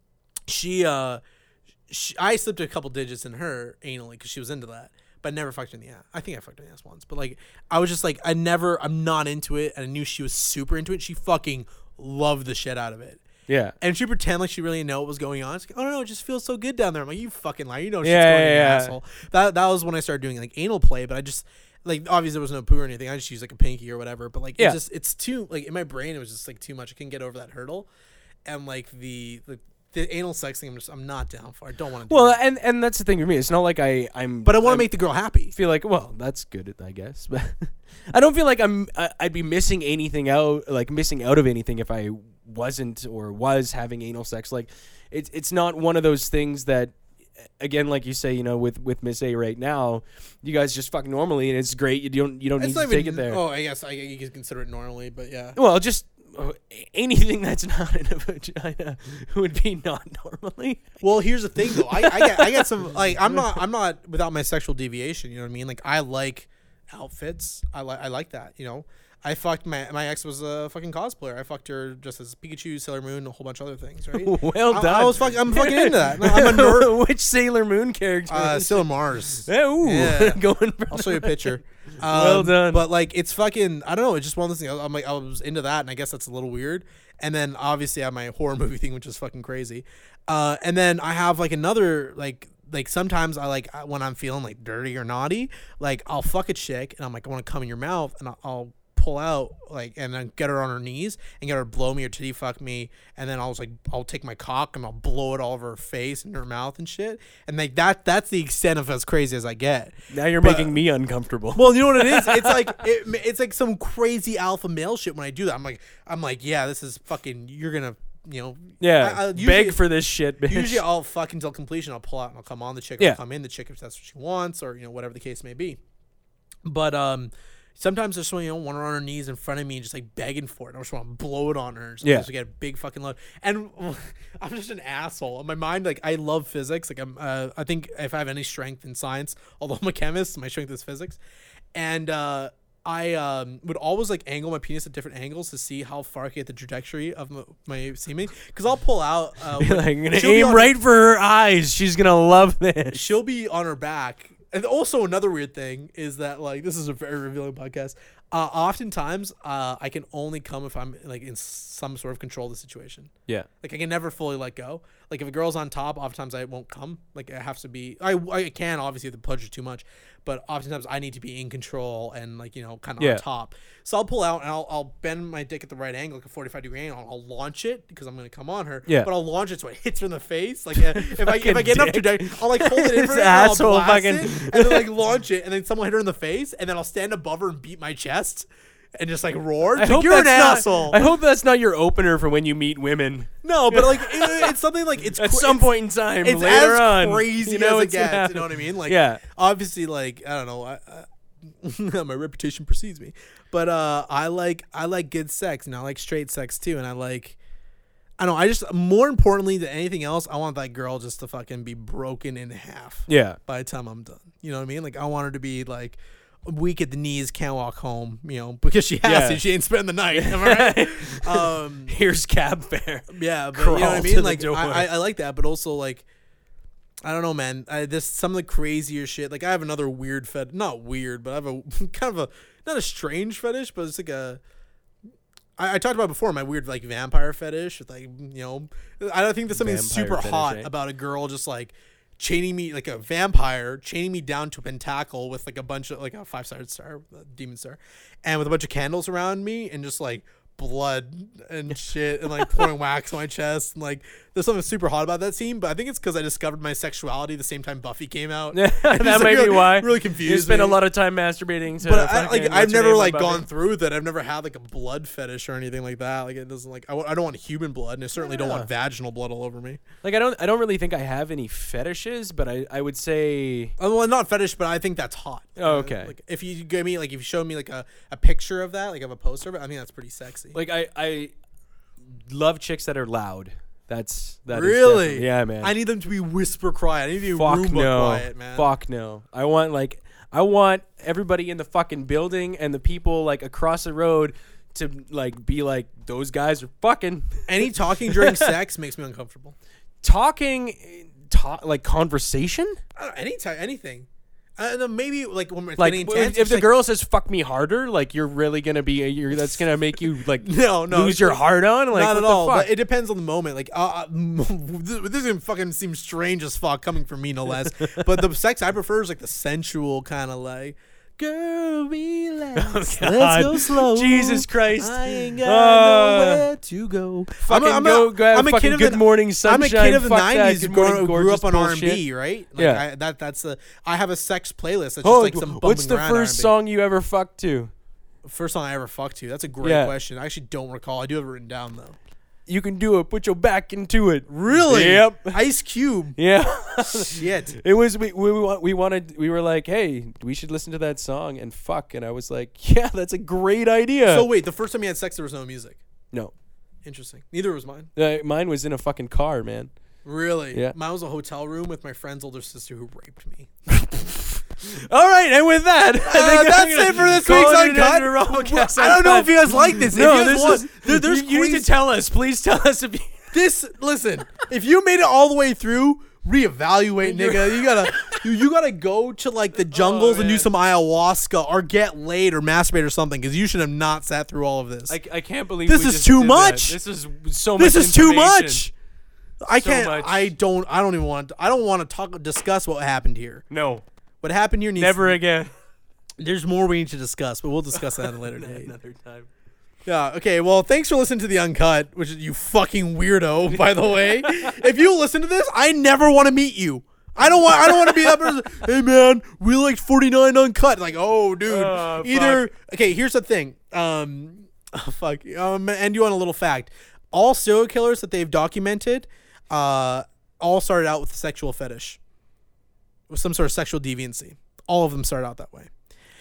she uh she, I slipped a couple digits in her anally because she was into that, but I never fucked her in the ass. I think I fucked her in the ass once, but like I was just like I never I'm not into it, and I knew she was super into it. She fucking loved the shit out of it. yeah. And she pretend like she really didn't know what was going on. It's like, oh no, no, it just feels so good down there. I'm like, you fucking lie. You know shit's Yeah, going yeah, in, you yeah. asshole. That that was when I started doing like anal play, but I just like obviously there was no poo or anything. I just used like a pinky or whatever. But like Yeah. it's just it's too like in my brain it was just like too much. I couldn't get over that hurdle. And like the the, the anal sex thing, I'm just I'm not down for. I don't want to do Well, it. and and that's the thing for me. It's not like I I'm. But I want I'm- to make the girl happy. feel like well that's good I guess but I don't feel like I'm I- I'd be missing anything out like missing out of anything if I wasn't or was having anal sex. Like it's it's not one of those things that again like you say you know with with Miss A right now you guys just fuck normally and it's great you don't you don't It's need not to take even- it there. Oh, I guess I you could consider it normally, but yeah. Well just uh, anything that's not in a vagina would be not normally. Well, here's the thing though. I I get I get some like I'm not I'm not without my sexual deviation. You know what I mean? Like I like outfits. I like I like that. You know. I fucked my my ex was a fucking cosplayer. I fucked her just as Pikachu, Sailor Moon, a whole bunch of other things. Right? Well I- done. I, was fucking I'm fucking into that. I'm a nerd. Which Sailor Moon character? Uh, Sailor Mars. Yeah, ooh, Yeah. going for I'll show you a picture. Um, Well done. But like, it's fucking. I don't know. It's just one of those things. I'm like, I was into that, and I guess that's a little weird. And then obviously I have my horror movie thing, which is fucking crazy. Uh, and then I have like another like. Like sometimes I like when I'm feeling like dirty or naughty, like I'll fuck a chick and I'm like I want to come in your mouth and I'll, I'll pull out like and then get her on her knees and get her to blow me or titty fuck me and then I'll just, like I'll take my cock and I'll blow it all over her face and her mouth and shit and like that that's the extent of as crazy as I get. Now you're But- making me uncomfortable. Well, you know what it is? It's like it, it's like some crazy alpha male shit when I do that. I'm like I'm like yeah, this is fucking. You're gonna you know. yeah, I, I usually, beg for this shit, bitch. Usually I'll fuck until completion. I'll pull out and I'll come on the chick. Yeah. I'll come in the chick if that's what she wants or you know whatever the case may be. But um, sometimes I just want, you know, want her on her knees in front of me and just like begging for it. I just want to blow it on her. So Yeah. I just get a big fucking load. And I'm just an asshole. In my mind, like I love physics. Like I'm, uh, I think if I have any strength in science, although I'm a chemist, my strength is physics. And uh, I um, would always like angle my penis at different angles to see how far I can get the trajectory of my, my semen. Because I'll pull out. Uh, You're like, I'm gonna she'll be aim on- right for her eyes. She's gonna love this. She'll be on her back. And also another weird thing is that like this is a very revealing podcast. Uh, oftentimes, uh, I can only come if I'm like in some sort of control of the situation. Yeah. Like I can never fully let go. Like if a girl's on top, oftentimes I won't come. Like it has to be. I I can obviously if the pleasure's too much, but oftentimes I need to be in control and like you know kind of Yeah. on top. So I'll pull out and I'll I'll bend my dick at the right angle, like a forty-five degree angle. I'll launch it because I'm gonna come on her. Yeah. But I'll launch it so it hits her in the face. Like uh, if I if I get enough dick. trajectory, I'll like hold it in This for her, and I'll asshole blast fucking- it, and then like launch it, and then someone hit her in the face, and then I'll stand above her and beat my chest. And just like roar. I It's hope like, you're an that's not- asshole. I hope that's not your opener for when you meet women. No, but like it, it's something like it's At cra- some it's- point in time, it's later as on, crazy you know, as it it's gonna gets. You happen. know what I mean? Like, Yeah. obviously, like I don't know, I, I, my reputation precedes me, but uh, I like I like good sex, and I like straight sex too, and I like. I don't know. I just more importantly than anything else, I want that girl just to fucking be broken in half Yeah. by the time I'm done. You know what I mean? Like I want her to be like weak at the knees, can't walk home. You know, because she has Yeah. to. She ain't spending the night. Am I right? um, Here's cab fare. yeah, but you know what I Crawl to mean. the Like door. I, I, I like that, but also like I don't know, man. I, this some of the crazier shit. Like I have another weird fetish, not weird, but I have a kind of a not a strange fetish, but it's like a. I, I talked about before my weird like vampire fetish with like you know I don't think there's something Vampire super fetish, hot eh? about a girl just like chaining me like a vampire chaining me down to a pentacle with like a bunch of like a five sided star, a demon star, and with a bunch of candles around me and just like blood and shit and like pouring wax on my chest and like there's something super hot about that scene, but I think it's because I discovered my sexuality the same time Buffy came out. that Just, like, might really, be why. really confused. You spend me. a lot of time masturbating to. But I, fucking- like what's I've her never name, like Buffy? gone through that. I've never had like a blood fetish or anything like that. Like it doesn't like I, w- I don't want human blood, and I certainly don't want vaginal blood all over me. Like I don't. I don't really think I have any fetishes, but I. I would say. Uh, Well, not fetish, but I think that's hot. Oh, Uh, okay. Like if you give me like if you show me like a, a picture of that, like of a poster of it, I think that's pretty sexy. Like I. I love chicks that are loud. That's that. is Really? definitely- yeah, man. I need them to be whisper quiet. I need to be Fuck Roomba no. quiet, man. Fuck no. I want like I want everybody in the fucking building and the people like across the road to like be like those guys are fucking Any talking during sex makes me uncomfortable. talking talk like conversation. I don't know, any time, anything. Uh, then maybe like when we're Like getting if, intense, if it's the like, girl says "fuck me harder," like you're really gonna be you're that's gonna make you like no, no, lose it's your like- heart on. Like not what at the all. fuck? But it depends on the moment. Like, uh, uh, this, this is gonna fucking seem strange as fuck coming from me, no less. But the sex I prefer is like the sensual kind of like, girl, relax, Oh, let's God. go slow. Jesus Christ. I ain't got Uh, nowhere to go. Fucking I'm a- go, go have I'm a fucking kid of good the- morning I'm sunshine. a kid of the fuck that, nineties good who morning, grew, grew gorgeous up on R and bullshit. B, right? Like Yeah. I, that that's the. I have a sex playlist that's just Oh, like some. what's bumping the around first R and B. song you ever fucked to? First song I ever fucked to. That's a great Yeah. question. I actually don't recall. I do have it written down though. You can do it. Put your back into it. Really? Yep. Ice Cube. Yeah. Shit. It was we, we we wa- we wanted we were like, hey, we should listen to that song and fuck, and I was like, yeah, that's a great idea. So wait, the first time you had sex, there was no music. no, Interesting. Neither was mine. uh, mine was in a fucking car, man. Really? Yeah. Mine was a hotel room with my friend's older sister who raped me. All right, and with that, I think Uh, I'm that's gonna it for this call week's it an Uncut. end to Rumblecast I don't know Uncut. if you guys like this. If No, you guys this want- is there- there's you, you need crazy- to tell us. Please tell us if you. This listen, if you made it all the way through, reevaluate, nigga. You gotta you, you gotta go to like the jungles and do man. some ayahuasca or get laid or masturbate or something because you should have not sat through all of this. I, I can't believe This we is just too did much. That. This is so much. this is too information. much. I So can't. much. I don't. I don't even want. To, I don't want to talk. Discuss what happened here. No, What happened here needs. never again. There's more we need to discuss, but we'll discuss that at a later date. Another time. Yeah. Okay. Well, thanks for listening to the Uncut, which is you fucking weirdo. By the way, if you listen to this, I never want to meet you. I don't want. I don't want to be that person. Hey man, we liked forty-nine Uncut. Like, oh dude. Oh, Either. Okay. Here's the thing. Um. Oh, fuck. Um. And you on a little fact. All serial killers that they've documented, uh, all started out with a sexual fetish, with some sort of sexual deviancy. All of them started out that way.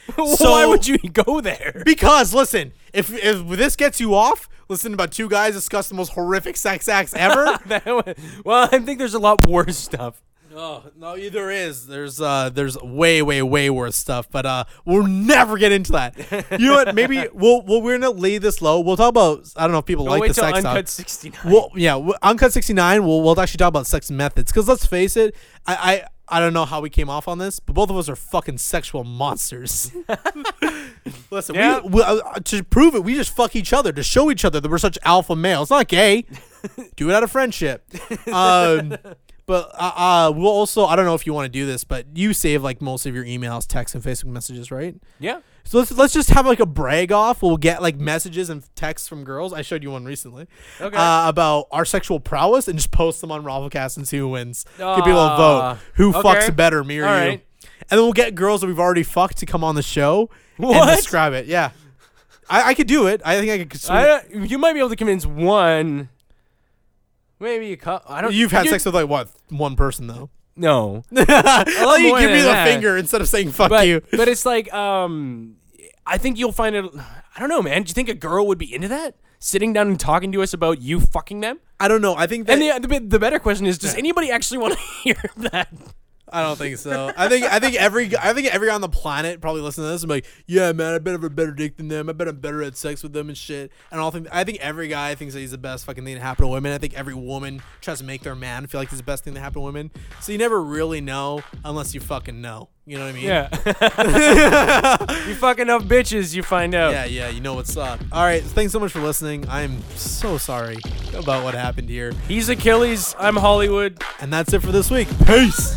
So, Why would you go there? Because listen, if if this gets you off, listen about two guys discuss the most horrific sex acts ever. That one- well, I think there's a lot worse stuff. Oh no, there is. There's uh, there's way, way, way worse stuff. But uh, we'll never get into that. You know what? Maybe we'll, we'll we're gonna lay this low. We'll talk about. I don't know if people Don't like wait the till sex Uncut stuff. sixty-nine. Well, yeah, w- Uncut sixty-nine. We'll we'll actually talk about sex methods. Because let's face it, I, I I don't know how we came off on this, but both of us are fucking sexual monsters. Listen, Yeah. we, we, uh, to prove it, we just fuck each other to show each other that we're such alpha males. It's not gay. Do it out of friendship. Um, but uh, uh, we'll also, I don't know if you want to do this, but you save like most of your emails, texts, and Facebook messages, right? Yeah. So let's let's just have like a brag off. We'll get like messages and texts from girls. I showed you one recently. Okay. Uh, about our sexual prowess and just post them on Ravelcast and see who wins. Give people a vote. Ah, Who okay. fucks better, me or All you? right. And then we'll get girls that we've already fucked to come on the show and What? describe it. Yeah. I, I could do it. I think I could. I don't, you might be able to convince one. Maybe a couple. I don't. You've had you- sex with like what? One person though. No. I let you more give me than the that. finger instead of saying fuck but you. but it's like um, I think you'll find it. I don't know, man. Do you think a girl would be into that? Sitting down and talking to us about you fucking them? I don't know. I think that. And the the, bit- the better question is, does Yeah. anybody actually want to hear that? I don't think so. I think I think every I think every guy on the planet probably listen to this and be like, yeah, man, I bet I have a better dick than them. I bet I'm better at sex with them and shit. And I think I think every guy thinks that he's the best fucking thing to happen to women. I think every woman tries to make their man feel like he's the best thing to happen to women. So you never really know unless you fucking know. You know what I mean? Yeah. You fuck enough bitches, you find out. Yeah, yeah, you know what's up. All right, thanks so much for listening. I'm so sorry about what happened here. He's Achilles. I'm Hollywood. And that's it for this week. Peace.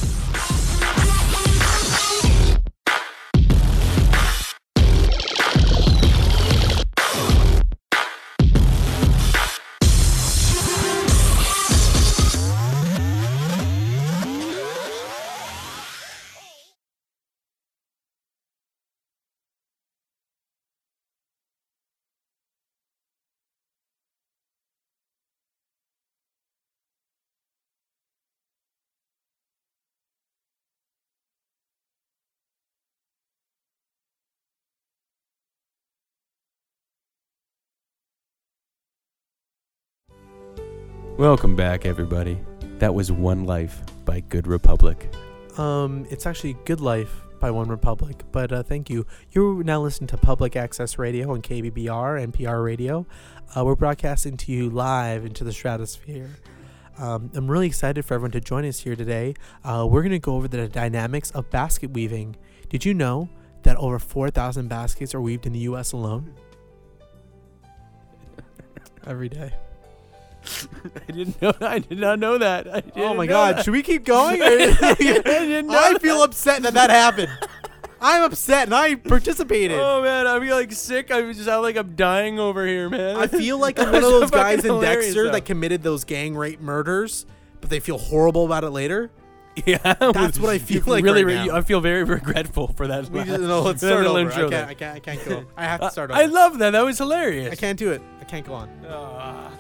Welcome back, everybody. That was One Life by Good Republic. Um, it's actually Good Life by One Republic, but uh, thank you. You're now listening to Public Access Radio on K B B R, N P R Radio. Uh, we're broadcasting to you live into the stratosphere. Um, I'm really excited for everyone to join us here today. Uh, we're going to go over the dynamics of basket weaving. Did you know that over four thousand baskets are weaved in the U S alone? Every day. I didn't know. I did not know that. I Oh my didn't know God. that. Should we keep going? I didn't know I that. feel upset that that happened. I'm upset and I participated. Oh man, I'm like sick. I just sound like I'm dying over here, man. I feel like I'm one of That's so those guys fucking in hilarious, Dexter though. that committed those gang rape murders, but they feel horrible about it later. Yeah, That's what I feel You like Really, right re- now. I feel very regretful for that. We just, no, let's that start little over. I intro can't, there. I can't. I can't go. I have to start I over. love that. That was hilarious. I can't do it. I can't go on. Ah.